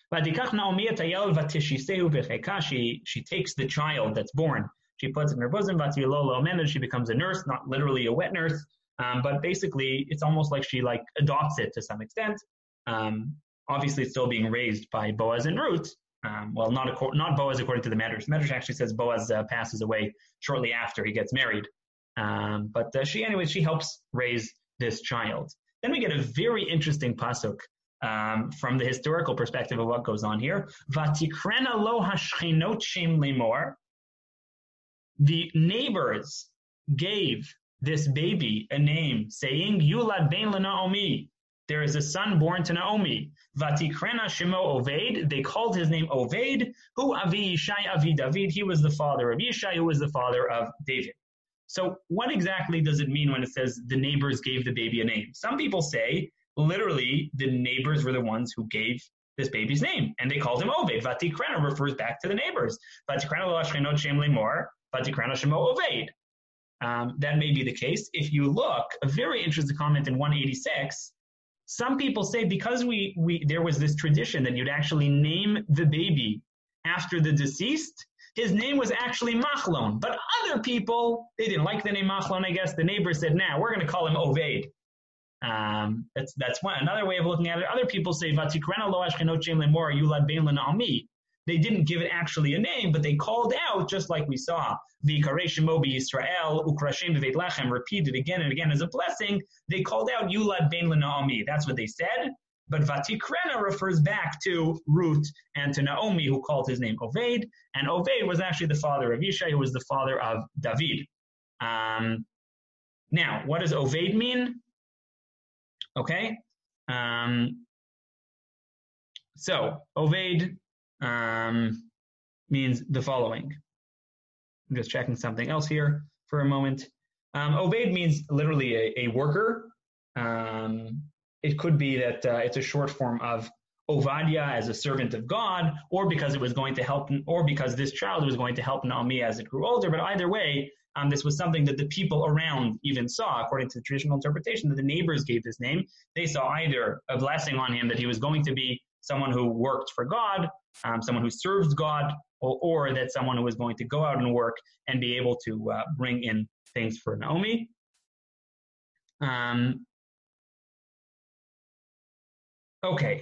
She, she takes the child that's born. She puts it in her bosom. She becomes a nurse, not literally a wet nurse, um, but basically it's almost like she like adopts it to some extent. Um, obviously, it's still being raised by Boaz and Ruth. Um, well, not not Boaz according to the Medrash. The Medrash actually says Boaz uh, passes away shortly after he gets married. Um, but uh, she, anyway, she helps raise this child. Then we get a very interesting pasuk um, from the historical perspective of what goes on here. Vatikrena lo hashchinot shem lemor. The neighbors gave this baby a name, saying, Yulad ben leNaomi. There is a son born to Naomi. Vatikrena shemo Oved. They called his name Oved, who avi Yishai avi David. He was the father of Yishai, who was the father of David. So what exactly does it mean when it says the neighbors gave the baby a name? Some people say, literally, the neighbors were the ones who gave this baby's name, and they called him Oved. Vatikrena refers back to the neighbors. Vatikrena lo hashchinot shem lemor. Vatikrena shemo Oved. Um, that may be the case. If you look, a very interesting comment in one eighty-six, some people say because we, we there was this tradition that you'd actually name the baby after the deceased, his name was actually Machlon. But other people, they didn't like the name Machlon, I guess. The neighbors said, nah, we're going to call him Oved. Um, that's that's one another way of looking at it. Other people say, Vatikrena lo hashchinot shem lemor yulad ben leNaomi. They didn't give it actually a name, but they called out, just like we saw, V'yikarei shemo b'Yisrael, u'krashem b'Veit Lechem, repeated again and again as a blessing. They called out Yulad ben leNaomi. That's what they said. But Vatikrena refers back to Ruth and to Naomi, who called his name Oved. And Oved was actually the father of Yishai, who was the father of David. Um, now, what does Oved mean? Okay. Um, so, Oved um, means the following. I'm just checking something else here for a moment. Um, Oved means literally a, a worker. Um, it could be that uh, it's a short form of Ovadia as a servant of God, or because it was going to help, or because this child was going to help Naomi as it grew older. But either way, um, this was something that the people around even saw, according to the traditional interpretation, that the neighbors gave this name. They saw either a blessing on him that he was going to be someone who worked for God, um, someone who served God, or, or that someone who was going to go out and work and be able to uh, bring in things for Naomi. Um, okay.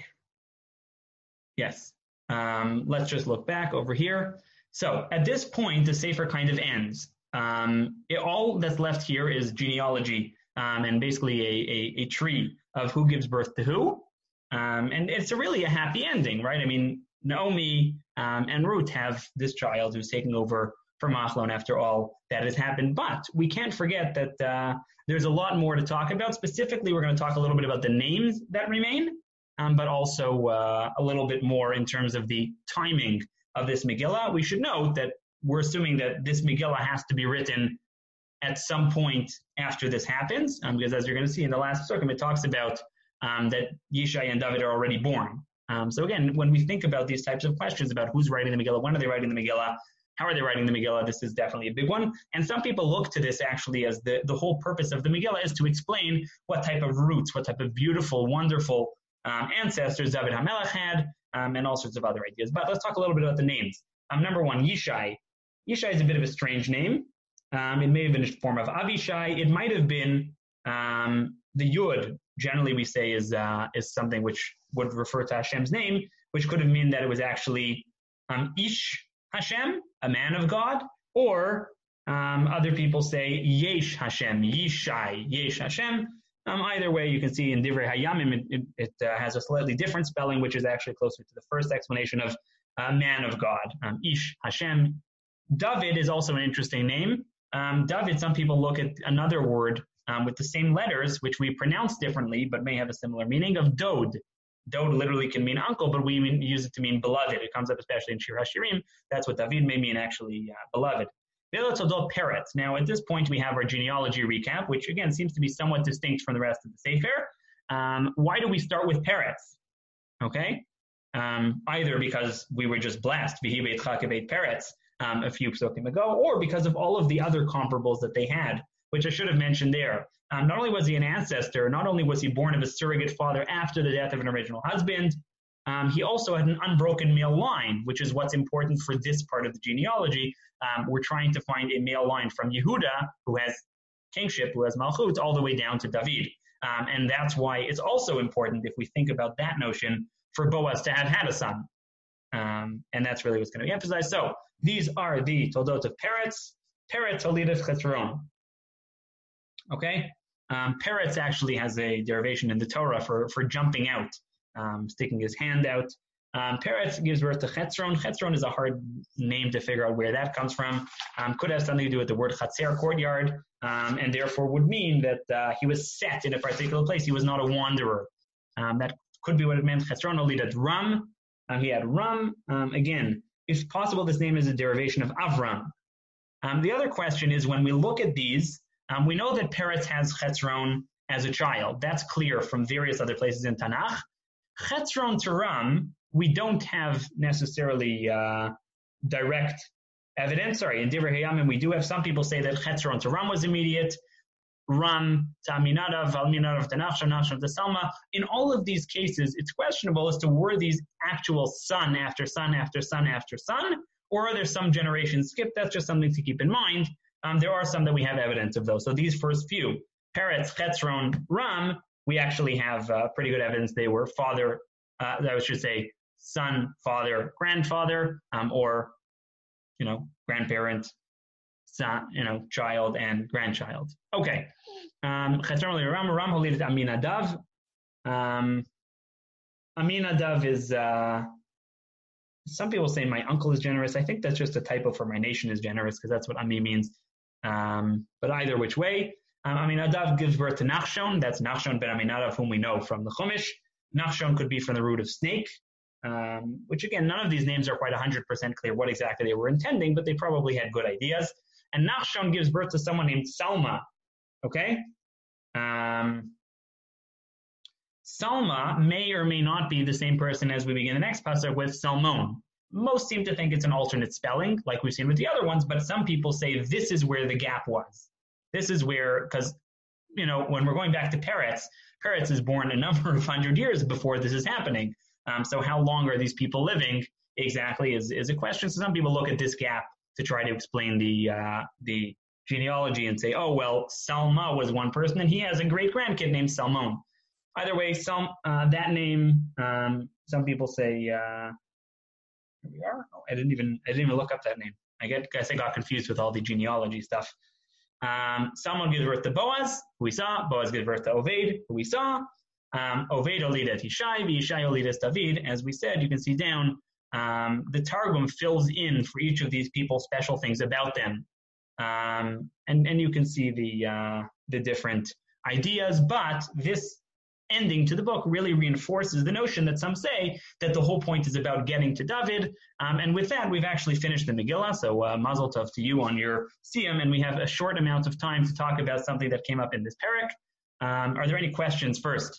Yes. Um, let's just look back over here. So at this point, the Sefer kind of ends. Um, it, all that's left here is genealogy um, and basically a, a, a tree of who gives birth to who. Um, and it's a really a happy ending, right? I mean, Naomi um, and Ruth have this child who's taking over for Machlon after all that has happened. But we can't forget that uh, there's a lot more to talk about. Specifically, we're going to talk a little bit about the names that remain, um, but also uh, a little bit more in terms of the timing of this Megillah. We should note that we're assuming that this Megillah has to be written at some point after this happens, um, because as you're going to see in the last circle, it talks about um, that Yishai and David are already born. Um, so again, when we think about these types of questions about who's writing the Megillah, when are they writing the Megillah, how are they writing the Megillah, this is definitely a big one. And some people look to this actually as the, the whole purpose of the Megillah is to explain what type of roots, what type of beautiful, wonderful um, ancestors David HaMelech had, um, and all sorts of other ideas. But let's talk a little bit about the names. Um, number one, Yishai. Yishai is a bit of a strange name. Um, it may have been a form of Avishai. It might have been um, the Yud. Generally, we say is uh, is something which would refer to Hashem's name, which could have meant that it was actually um, Ish Hashem, a man of God, or um, other people say Yesh Hashem, Yishai, Yesh Hashem. Um, either way, you can see in Divrei Hayamim, it, it, it uh, has a slightly different spelling, which is actually closer to the first explanation of uh, man of God, um, Ish Hashem. David is also an interesting name. Um, David, some people look at another word um, with the same letters, which we pronounce differently, but may have a similar meaning, of Dod. Dod literally can mean uncle, but we mean, use it to mean beloved. It comes up especially in Shir HaShirim. That's what David may mean, actually, uh, beloved. Peretz. Now, at this point, we have our genealogy recap, which, again, seems to be somewhat distinct from the rest of the Sefer. Um, why do we start with Peretz? Okay? Um, either because we were just blessed, V'hi beitcha kebeit Peretz, um, a few psukim ago, or because of all of the other comparables that they had, which I should have mentioned there. Um, not only was he an ancestor, not only was he born of a surrogate father after the death of an original husband, um, he also had an unbroken male line, which is what's important for this part of the genealogy. Um, we're trying to find a male line from Yehuda, who has kingship, who has malchut, all the way down to David. Um, and that's why it's also important, if we think about that notion, for Boaz to have had a son. Um, and that's really what's going to be emphasized. So these are the Toldot of Peretz. Peretz Holidat Chetzron. Okay? Um, Peretz actually has a derivation in the Torah for, for jumping out, um, sticking his hand out. Um, Peretz gives birth to Chetzron. Chetzron is a hard name to figure out where that comes from. Um, could have something to do with the word Chatzer, courtyard, um, and therefore would mean that uh, he was set in a particular place. He was not a wanderer. Um, that could be what it meant. Chetzron Holidat Ram. Um, he had Ram. Um, again, if possible, this name is a derivation of Avram. Um, the other question is, when we look at these, um, we know that Peretz has Chetzron as a child. That's clear from various other places in Tanakh. Chetzron to Ram, we don't have necessarily uh, direct evidence. Sorry, in Divrei Hayamim, we do have some people say that Chetzron to Ram was immediate. Ram to Aminadav, Aminadav to Nachshon, Nachshon to Salma. In all of these cases, it's questionable as to were these actual son after son after son after son, or are there some generations skipped? That's just something to keep in mind. Um, there are some that we have evidence of those. So these first few, Peretz, Chetzron, Ram, we actually have uh, pretty good evidence they were father, uh, I should say, son, father, grandfather, um, or, you know, grandparent, son, you know, child and grandchild. Okay. Um, Chetzron, Ram, Ram, Holidat Aminadav. Um, Aminadav is, uh, some people say my uncle is generous. I think that's just a typo for my nation is generous, because that's what Ami means. Um, but either which way, um, Aminadav gives birth to Nachshon. That's Nachshon ben Aminadav, whom we know from the Chumash. Nachshon could be from the root of snake, um, which again, none of these names are quite one hundred percent clear what exactly they were intending, but they probably had good ideas. And Nachshon gives birth to someone named Salma. Okay? Um, Salma may or may not be the same person as we begin the next pasuk with Salmon. Most seem to think it's an alternate spelling, like we've seen with the other ones, but some people say this is where the gap was. This is where, because, you know, when we're going back to Peretz, Peretz is born a number of hundred years before this is happening. Um, so how long are these people living exactly is, is a question. So some people look at this gap to try to explain the uh, the genealogy and say, oh, well, Salma was one person, and he has a great-grandkid named Salmon. Either way, some, uh, that name, um, some people say, uh, here we are. Oh, I didn't even I didn't even look up that name. I get, guess I got confused with all the genealogy stuff. Um, Salmon gives birth to Boaz, who we saw. Boaz gives birth to Oved, who we saw. Um, Oved Olidet Yishai, Yishai Olidet David. As we said, you can see down, um, the Targum fills in for each of these people special things about them. Um, and, and you can see the uh, the different ideas, but this ending to the book really reinforces the notion that some say that the whole point is about getting to David. Um, and with that, we've actually finished the Megillah. So uh, Mazel Tov to you on your Siyam, and we have a short amount of time to talk about something that came up in this parak. Um, are there any questions first?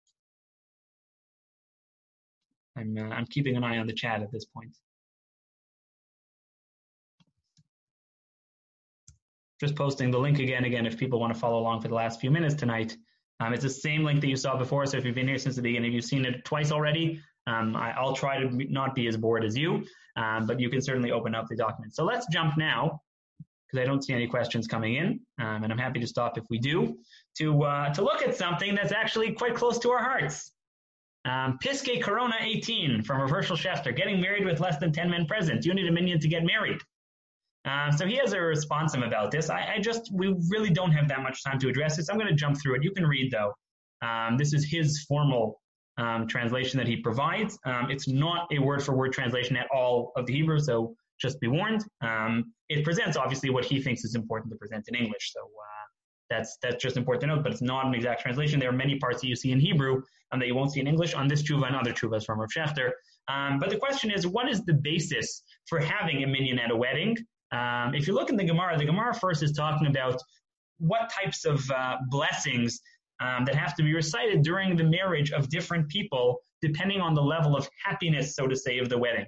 I'm uh, I'm keeping an eye on the chat at this point. Just posting the link again, again, if people want to follow along for the last few minutes tonight. Um, it's the same link that you saw before, so if you've been here since the beginning, if you've seen it twice already, um, I, I'll try to not be as bored as you, um, but you can certainly open up the document. So let's jump now, because I don't see any questions coming in, um, and I'm happy to stop if we do, to uh, to look at something that's actually quite close to our hearts. Um, Piskei Corona eighteen from Rav Hershel Schachter, getting married with less than ten men present. Do you need a minyan to get married? Um, so he has a responsum about this. I, I just, we really don't have that much time to address this. I'm going to jump through it. You can read, though. Um, this is his formal um, translation that he provides. Um, it's not a word-for-word translation at all of the Hebrew, so just be warned. Um, it presents, obviously, what he thinks is important to present in English. So uh, that's that's just important to note, but it's not an exact translation. There are many parts that you see in Hebrew um, that you won't see in English on this tshuva and other tshuvas from Rav Schachter. Um, but the question is, what is the basis for having a minyan at a wedding? Um, if you look in the Gemara, the Gemara first is talking about what types of uh, blessings um, that have to be recited during the marriage of different people, depending on the level of happiness, so to say, of the wedding.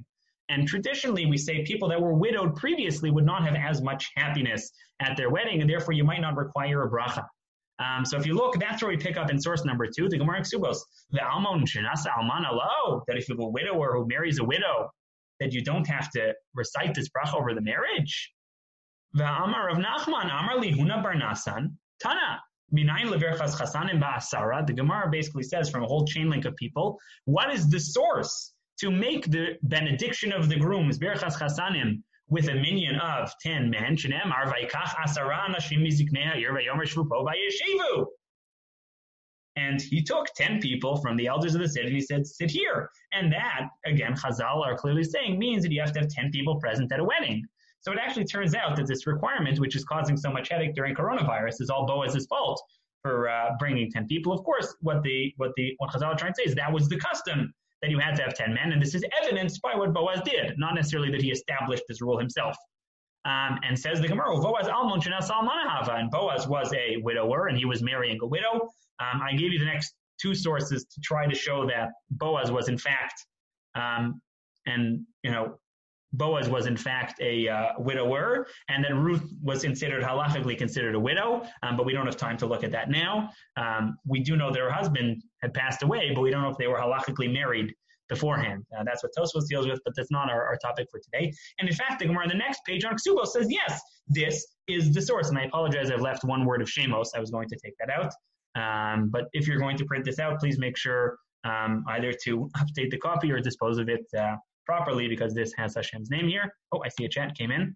And traditionally, we say people that were widowed previously would not have as much happiness at their wedding, and therefore you might not require a bracha. Um, so if you look, that's where we pick up in source number two, the Gemara in Ksubos, the Almon Shenasa Almana Lo, that if you have a widower who marries a widow, that you don't have to recite this bracha over the marriage. The Amar of Nachman, Amar Lihuna Bar Nasan, Tana, Minayin Leverchas Chasanim Ba'asara. The Gemara basically says from a whole chain link of people, what is the source to make the benediction of the grooms, Berchas Chasanim, with a minion of ten men? Shenemar Vaikach Asara Anashim Miziknei Ha'ir Vayomer Shvu Po Vayeshivu. And he took ten people from the elders of the city and he said, sit here. And that, again, Chazal are clearly saying, means that you have to have ten people present at a wedding. So it actually turns out that this requirement, which is causing so much headache during coronavirus, is all Boaz's fault for uh, bringing ten people. Of course, what the what the what Chazal are trying to say is that was the custom, that you had to have ten men, and this is evidenced by what Boaz did, not necessarily that he established this rule himself. Um, and says the Gemara, Boaz almon shenas almana hava, and Boaz was a widower, and he was marrying a widow. Um, I gave you the next two sources to try to show that Boaz was in fact, um, and you know, Boaz was in fact a uh, widower, and that Ruth was considered halachically considered a widow, um, but we don't have time to look at that now. Um, we do know their husband had passed away, but we don't know if they were halachically married beforehand. Uh, that's what Tosfos deals with, but that's not our, our topic for today. And in fact, the Gemara on the next page on Ksubos says, yes, this is the source. And I apologize, I've left one word of Shemos. I was going to take that out. Um, but if you're going to print this out, please make sure um, either to update the copy or dispose of it uh, properly, because this has Hashem's name here. Oh, I see a chat came in.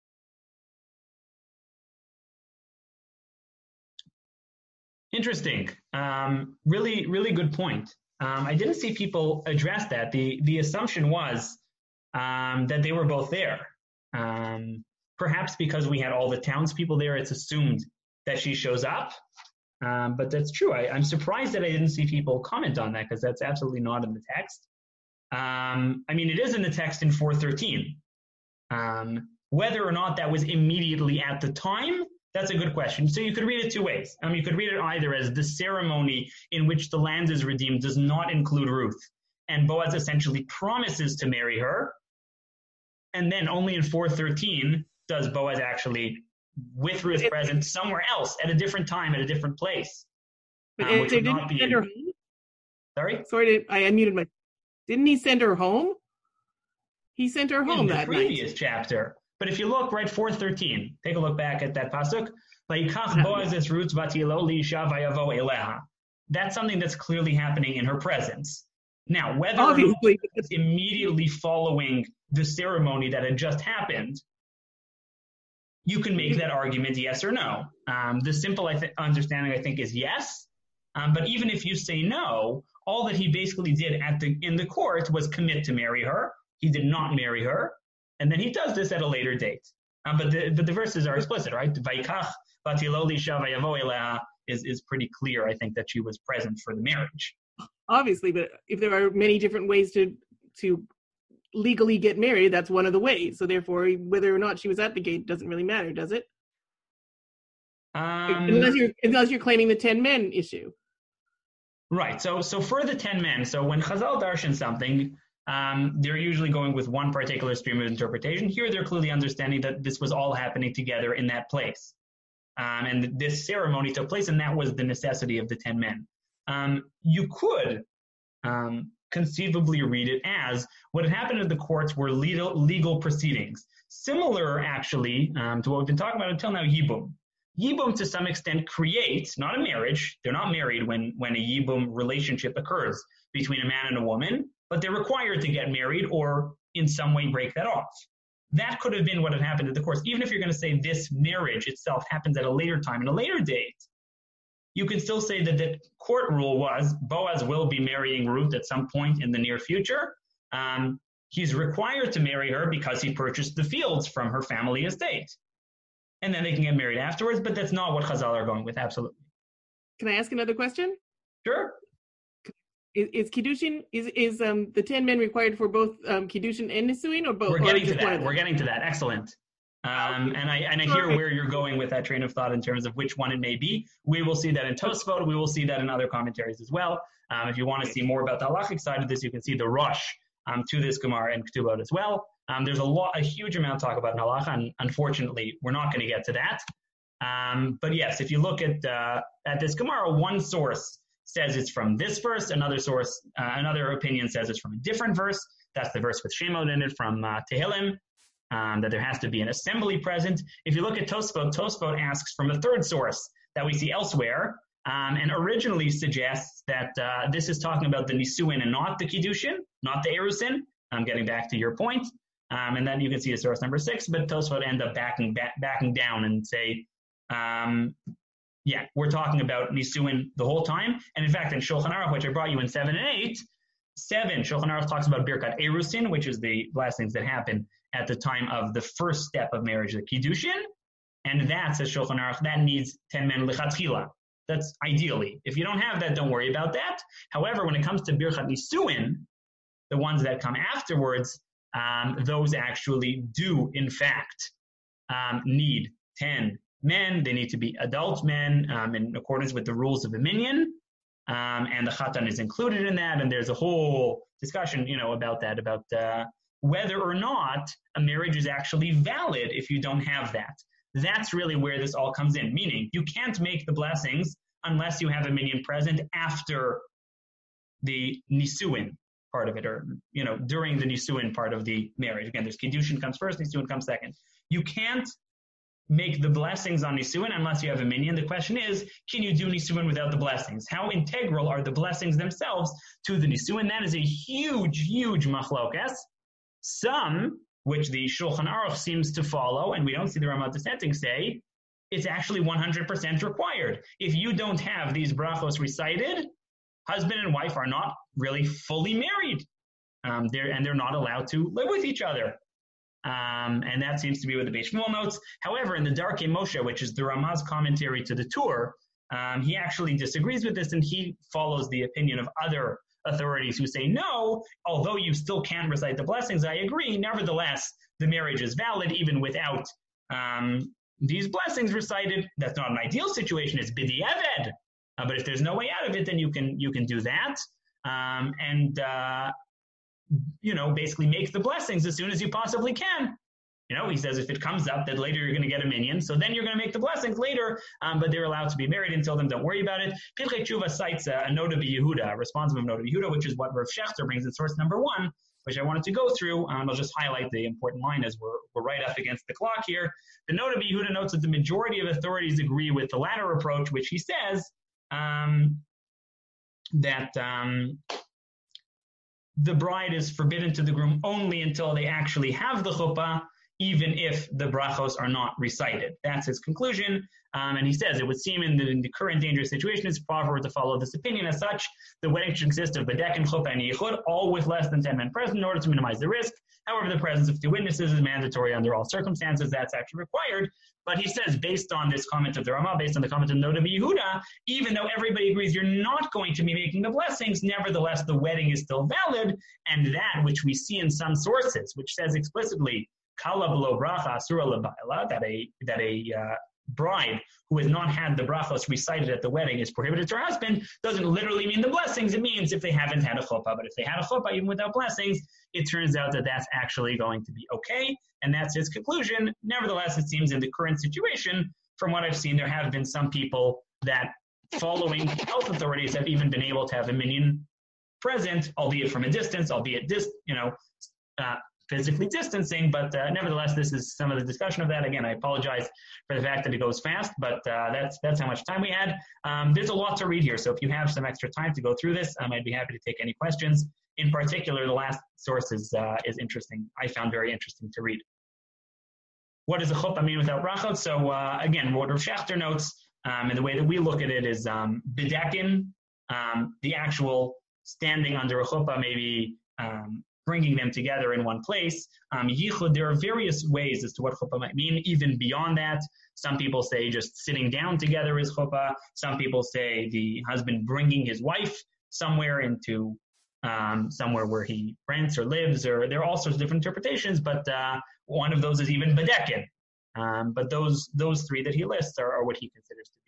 Interesting. Um, really, really good point. Um, I didn't see people address that. The the assumption was um, that they were both there. Um, perhaps because we had all the townspeople there, it's assumed that she shows up. Um, but that's true. I, I'm surprised that I didn't see people comment on that, because that's absolutely not in the text. Um, I mean, it is in the text in four thirteen. Um, whether or not that was immediately at the time, that's a good question. So you could read it two ways. Um, you could read it either as the ceremony in which the land is redeemed does not include Ruth, and Boaz essentially promises to marry her, and then only in four thirteen does Boaz actually, with Ruth present, somewhere else at a different time at a different place. But um, which would not be. Her Sorry, sorry, I unmuted my. Didn't he send her home? He sent her home in that the previous night. chapter. But if you look, right, four thirteen, take a look back at that pasuk. Vayikach Boaz es Ruth vatilo liisha vayavo eleha. That's something that's clearly happening in her presence. Now, whether Obviously. it's immediately following the ceremony that had just happened, you can make that argument yes or no. Um, the simple I th- understanding, I think, is yes. Um, but even if you say no, all that he basically did at the in the court was commit to marry her. He did not marry her. And then he does this at a later date. Um, but, the, but the verses are explicit, right? Vaikach vatilo liisha vayavo eleha is is pretty clear, I think, that she was present for the marriage. Obviously, but if there are many different ways to to legally get married, that's one of the ways. So therefore, whether or not she was at the gate doesn't really matter, does it? Um, unless you're unless you're claiming the ten men issue. Right. So so for the ten men, so when Chazal darshan something, um, they're usually going with one particular stream of interpretation. Here, they're clearly understanding that this was all happening together in that place. Um, and this ceremony took place, and that was the necessity of the ten men. Um, you could um, conceivably read it as what had happened at the courts were legal, legal proceedings, similar actually um, to what we've been talking about until now, Yibum. Yibum, to some extent, creates, not a marriage, they're not married when, when a Yibum relationship occurs between a man and a woman, but they're required to get married or in some way break that off. That could have been what had happened at the courts. Even if you're going to say this marriage itself happens at a later time, in a later date, you can still say that the court rule was Boaz will be marrying Ruth at some point in the near future. Um, he's required to marry her because he purchased the fields from her family estate. And then they can get married afterwards, but that's not what Chazal are going with, absolutely. Can I ask another question? Sure. Is, is Kiddushin, is is um the ten men required for both um, Kiddushin and Nisuin, or both? We're getting to that. We're getting to that. Excellent. Um, and I and I hear where you're going with that train of thought in terms of which one it may be. We will see that in Tosfot. We will see that in other commentaries as well. Um, if you want to see more about the halachic side of this, you can see the Rosh um, to this Gemara and Ketubot as well. Um, there's a lot, a huge amount to talk about in halacha, and unfortunately, we're not going to get to that. Um, but yes, if you look at uh, at this Gemara, one source says it's from this verse, another source, uh, another opinion says it's from a different verse. That's the verse with Shemot in it from uh, Tehillim, um, that there has to be an assembly present. If you look at Tosfot, Tosfot asks from a third source that we see elsewhere, um, and originally suggests that uh, this is talking about the Nisuin and not the Kiddushin, not the Erusin. I'm getting back to your point. Um, and then you can see a source number six, but Tosfot end up backing back, backing down and say, um, yeah, we're talking about Nisuin the whole time. And in fact, in Shulchan Aruch, which I brought you in seven and eight, seven, Shulchan Aruch talks about Birkat Erusin, which is the blessings that happen at the time of the first step of marriage, the Kiddushin. And that, says Shulchan Aruch, that needs ten men lichatchila. That's ideally. If you don't have that, don't worry about that. However, when it comes to Birkat Nisuin, the ones that come afterwards, um, those actually do, in fact, um, need ten men. They need to be adult men um, in accordance with the rules of the minyan. Um, and the Chatan is included in that. And there's a whole discussion, you know, about that, about uh, whether or not a marriage is actually valid if you don't have that. That's really where this all comes in, meaning you can't make the blessings unless you have a minyan present after the Nisuin part of it, or, you know, during the Nisuin part of the marriage. Again, there's Kiddushin comes first, Nisuin comes second. You can't make the blessings on Nisuin unless you have a minyan. The question is, can you do Nisuin without the blessings? How integral are the blessings themselves to the Nisuin? That is a huge, huge machlokas. Some, which the Shulchan Aruch seems to follow, and we don't see the Ramah dissenting, say it's actually one hundred percent required. If you don't have these brachos recited, husband and wife are not really fully married. Um, they're, and they're not allowed to live with each other. Um, and that seems to be what the Beis Shmuel notes. However, in the Darkei Moshe, which is the Ramah's commentary to the Tur, um, he actually disagrees with this, and he follows the opinion of other authorities who say, no, although you still can recite the blessings, I agree, nevertheless, the marriage is valid even without um, these blessings recited. That's not an ideal situation, it's b'di'evad. Uh, but if there's no way out of it, then you can you can do that. Um, and uh, you know, basically make the blessings as soon as you possibly can. You know, he says if it comes up that later you're going to get a minyan, so then you're going to make the blessings later, um, but they're allowed to be married until then, don't worry about it. Pirkei Tshuva cites a, a note of Yehuda, a responsive note of Yehuda, which is what Rav Shechter brings in source number one, which I wanted to go through. Um, I'll just highlight the important line as we're, we're right up against the clock here. The note of Yehuda notes that the majority of authorities agree with the latter approach, which he says um, that... Um, the bride is forbidden to the groom only until they actually have the chuppah, even if the brachos are not recited. That's his conclusion. Um, and he says, it would seem in the, in the current dangerous situation, it's proper to follow this opinion. As such, the wedding should consist of bedek and chuppah and yichud, all with less than ten men present in order to minimize the risk. However, the presence of two witnesses is mandatory under all circumstances. That's actually required. But he says, based on this comment of the Ramah, based on the comment of the Noda Yehuda, even though everybody agrees you're not going to be making the blessings, nevertheless, the wedding is still valid. And that, which we see in some sources, which says explicitly, Kala below bracha asura lebaila, that a that a uh, bride who has not had the brachos recited at the wedding is prohibited to her husband, doesn't literally mean the blessings. It means if they haven't had a chuppah. But if they had a chuppah, even without blessings, it turns out that that's actually going to be okay. And that's his conclusion. Nevertheless, it seems in the current situation, from what I've seen, there have been some people that, following health authorities, have even been able to have a minyan present, albeit from a distance, albeit dis, you know, uh, physically distancing. But uh, nevertheless, this is some of the discussion of that. Again, I apologize for the fact that it goes fast, but uh, that's that's how much time we had. Um, there's a lot to read here, so if you have some extra time to go through this, um, I'd be happy to take any questions. In particular, the last source is, uh, is interesting. I found very interesting to read. What does a chuppah mean without brachot? So uh, again, what Rav Shechter notes, um, and the way that we look at it is um, bedekin, um, the actual standing under a chuppah, maybe um, bringing them together in one place. Um, yichud, there are various ways as to what chuppah might mean, even beyond that. Some people say just sitting down together is chuppah. Some people say the husband bringing his wife somewhere into um, somewhere where he rents or lives, or there are all sorts of different interpretations, but uh, one of those is even bedekin. Um, but those those three that he lists are, are what he considers to be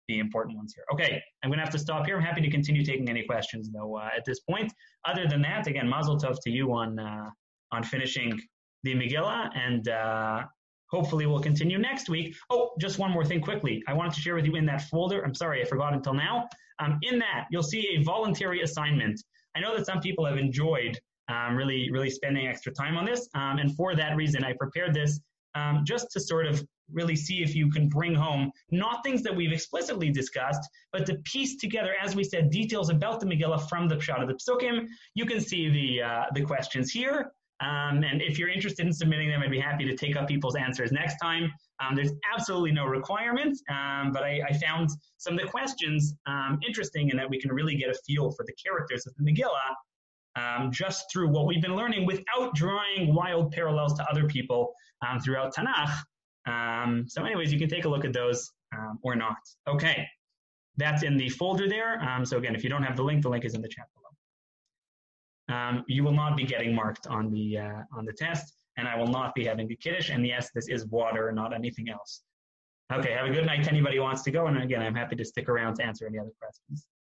the important ones here. Okay, I'm going to have to stop here. I'm happy to continue taking any questions, though, uh, at this point. Other than that, again, mazel tov to you on uh, on finishing the Megillah, and uh, hopefully we'll continue next week. Oh, just one more thing quickly. I wanted to share with you in that folder. I'm sorry, I forgot until now. Um, in that, you'll see a voluntary assignment. I know that some people have enjoyed um, really, really spending extra time on this, um, and for that reason, I prepared this um, just to sort of really see if you can bring home not things that we've explicitly discussed, but to piece together, as we said, details about the Megillah from the Pshat of the Psukim. You can see the uh, the questions here. Um, and if you're interested in submitting them, I'd be happy to take up people's answers next time. Um, there's absolutely no requirement, um, but I, I found some of the questions um, interesting in that we can really get a feel for the characters of the Megillah um, just through what we've been learning without drawing wild parallels to other people um, throughout Tanakh. Um, so anyways, you can take a look at those um, or not. Okay, that's in the folder there. Um, so again, if you don't have the link, the link is in the chat below. Um, you will not be getting marked on the uh, on the test, and I will not be having a kiddush. And yes, this is water, not anything else. Okay, have a good night to anybody who wants to go. And again, I'm happy to stick around to answer any other questions.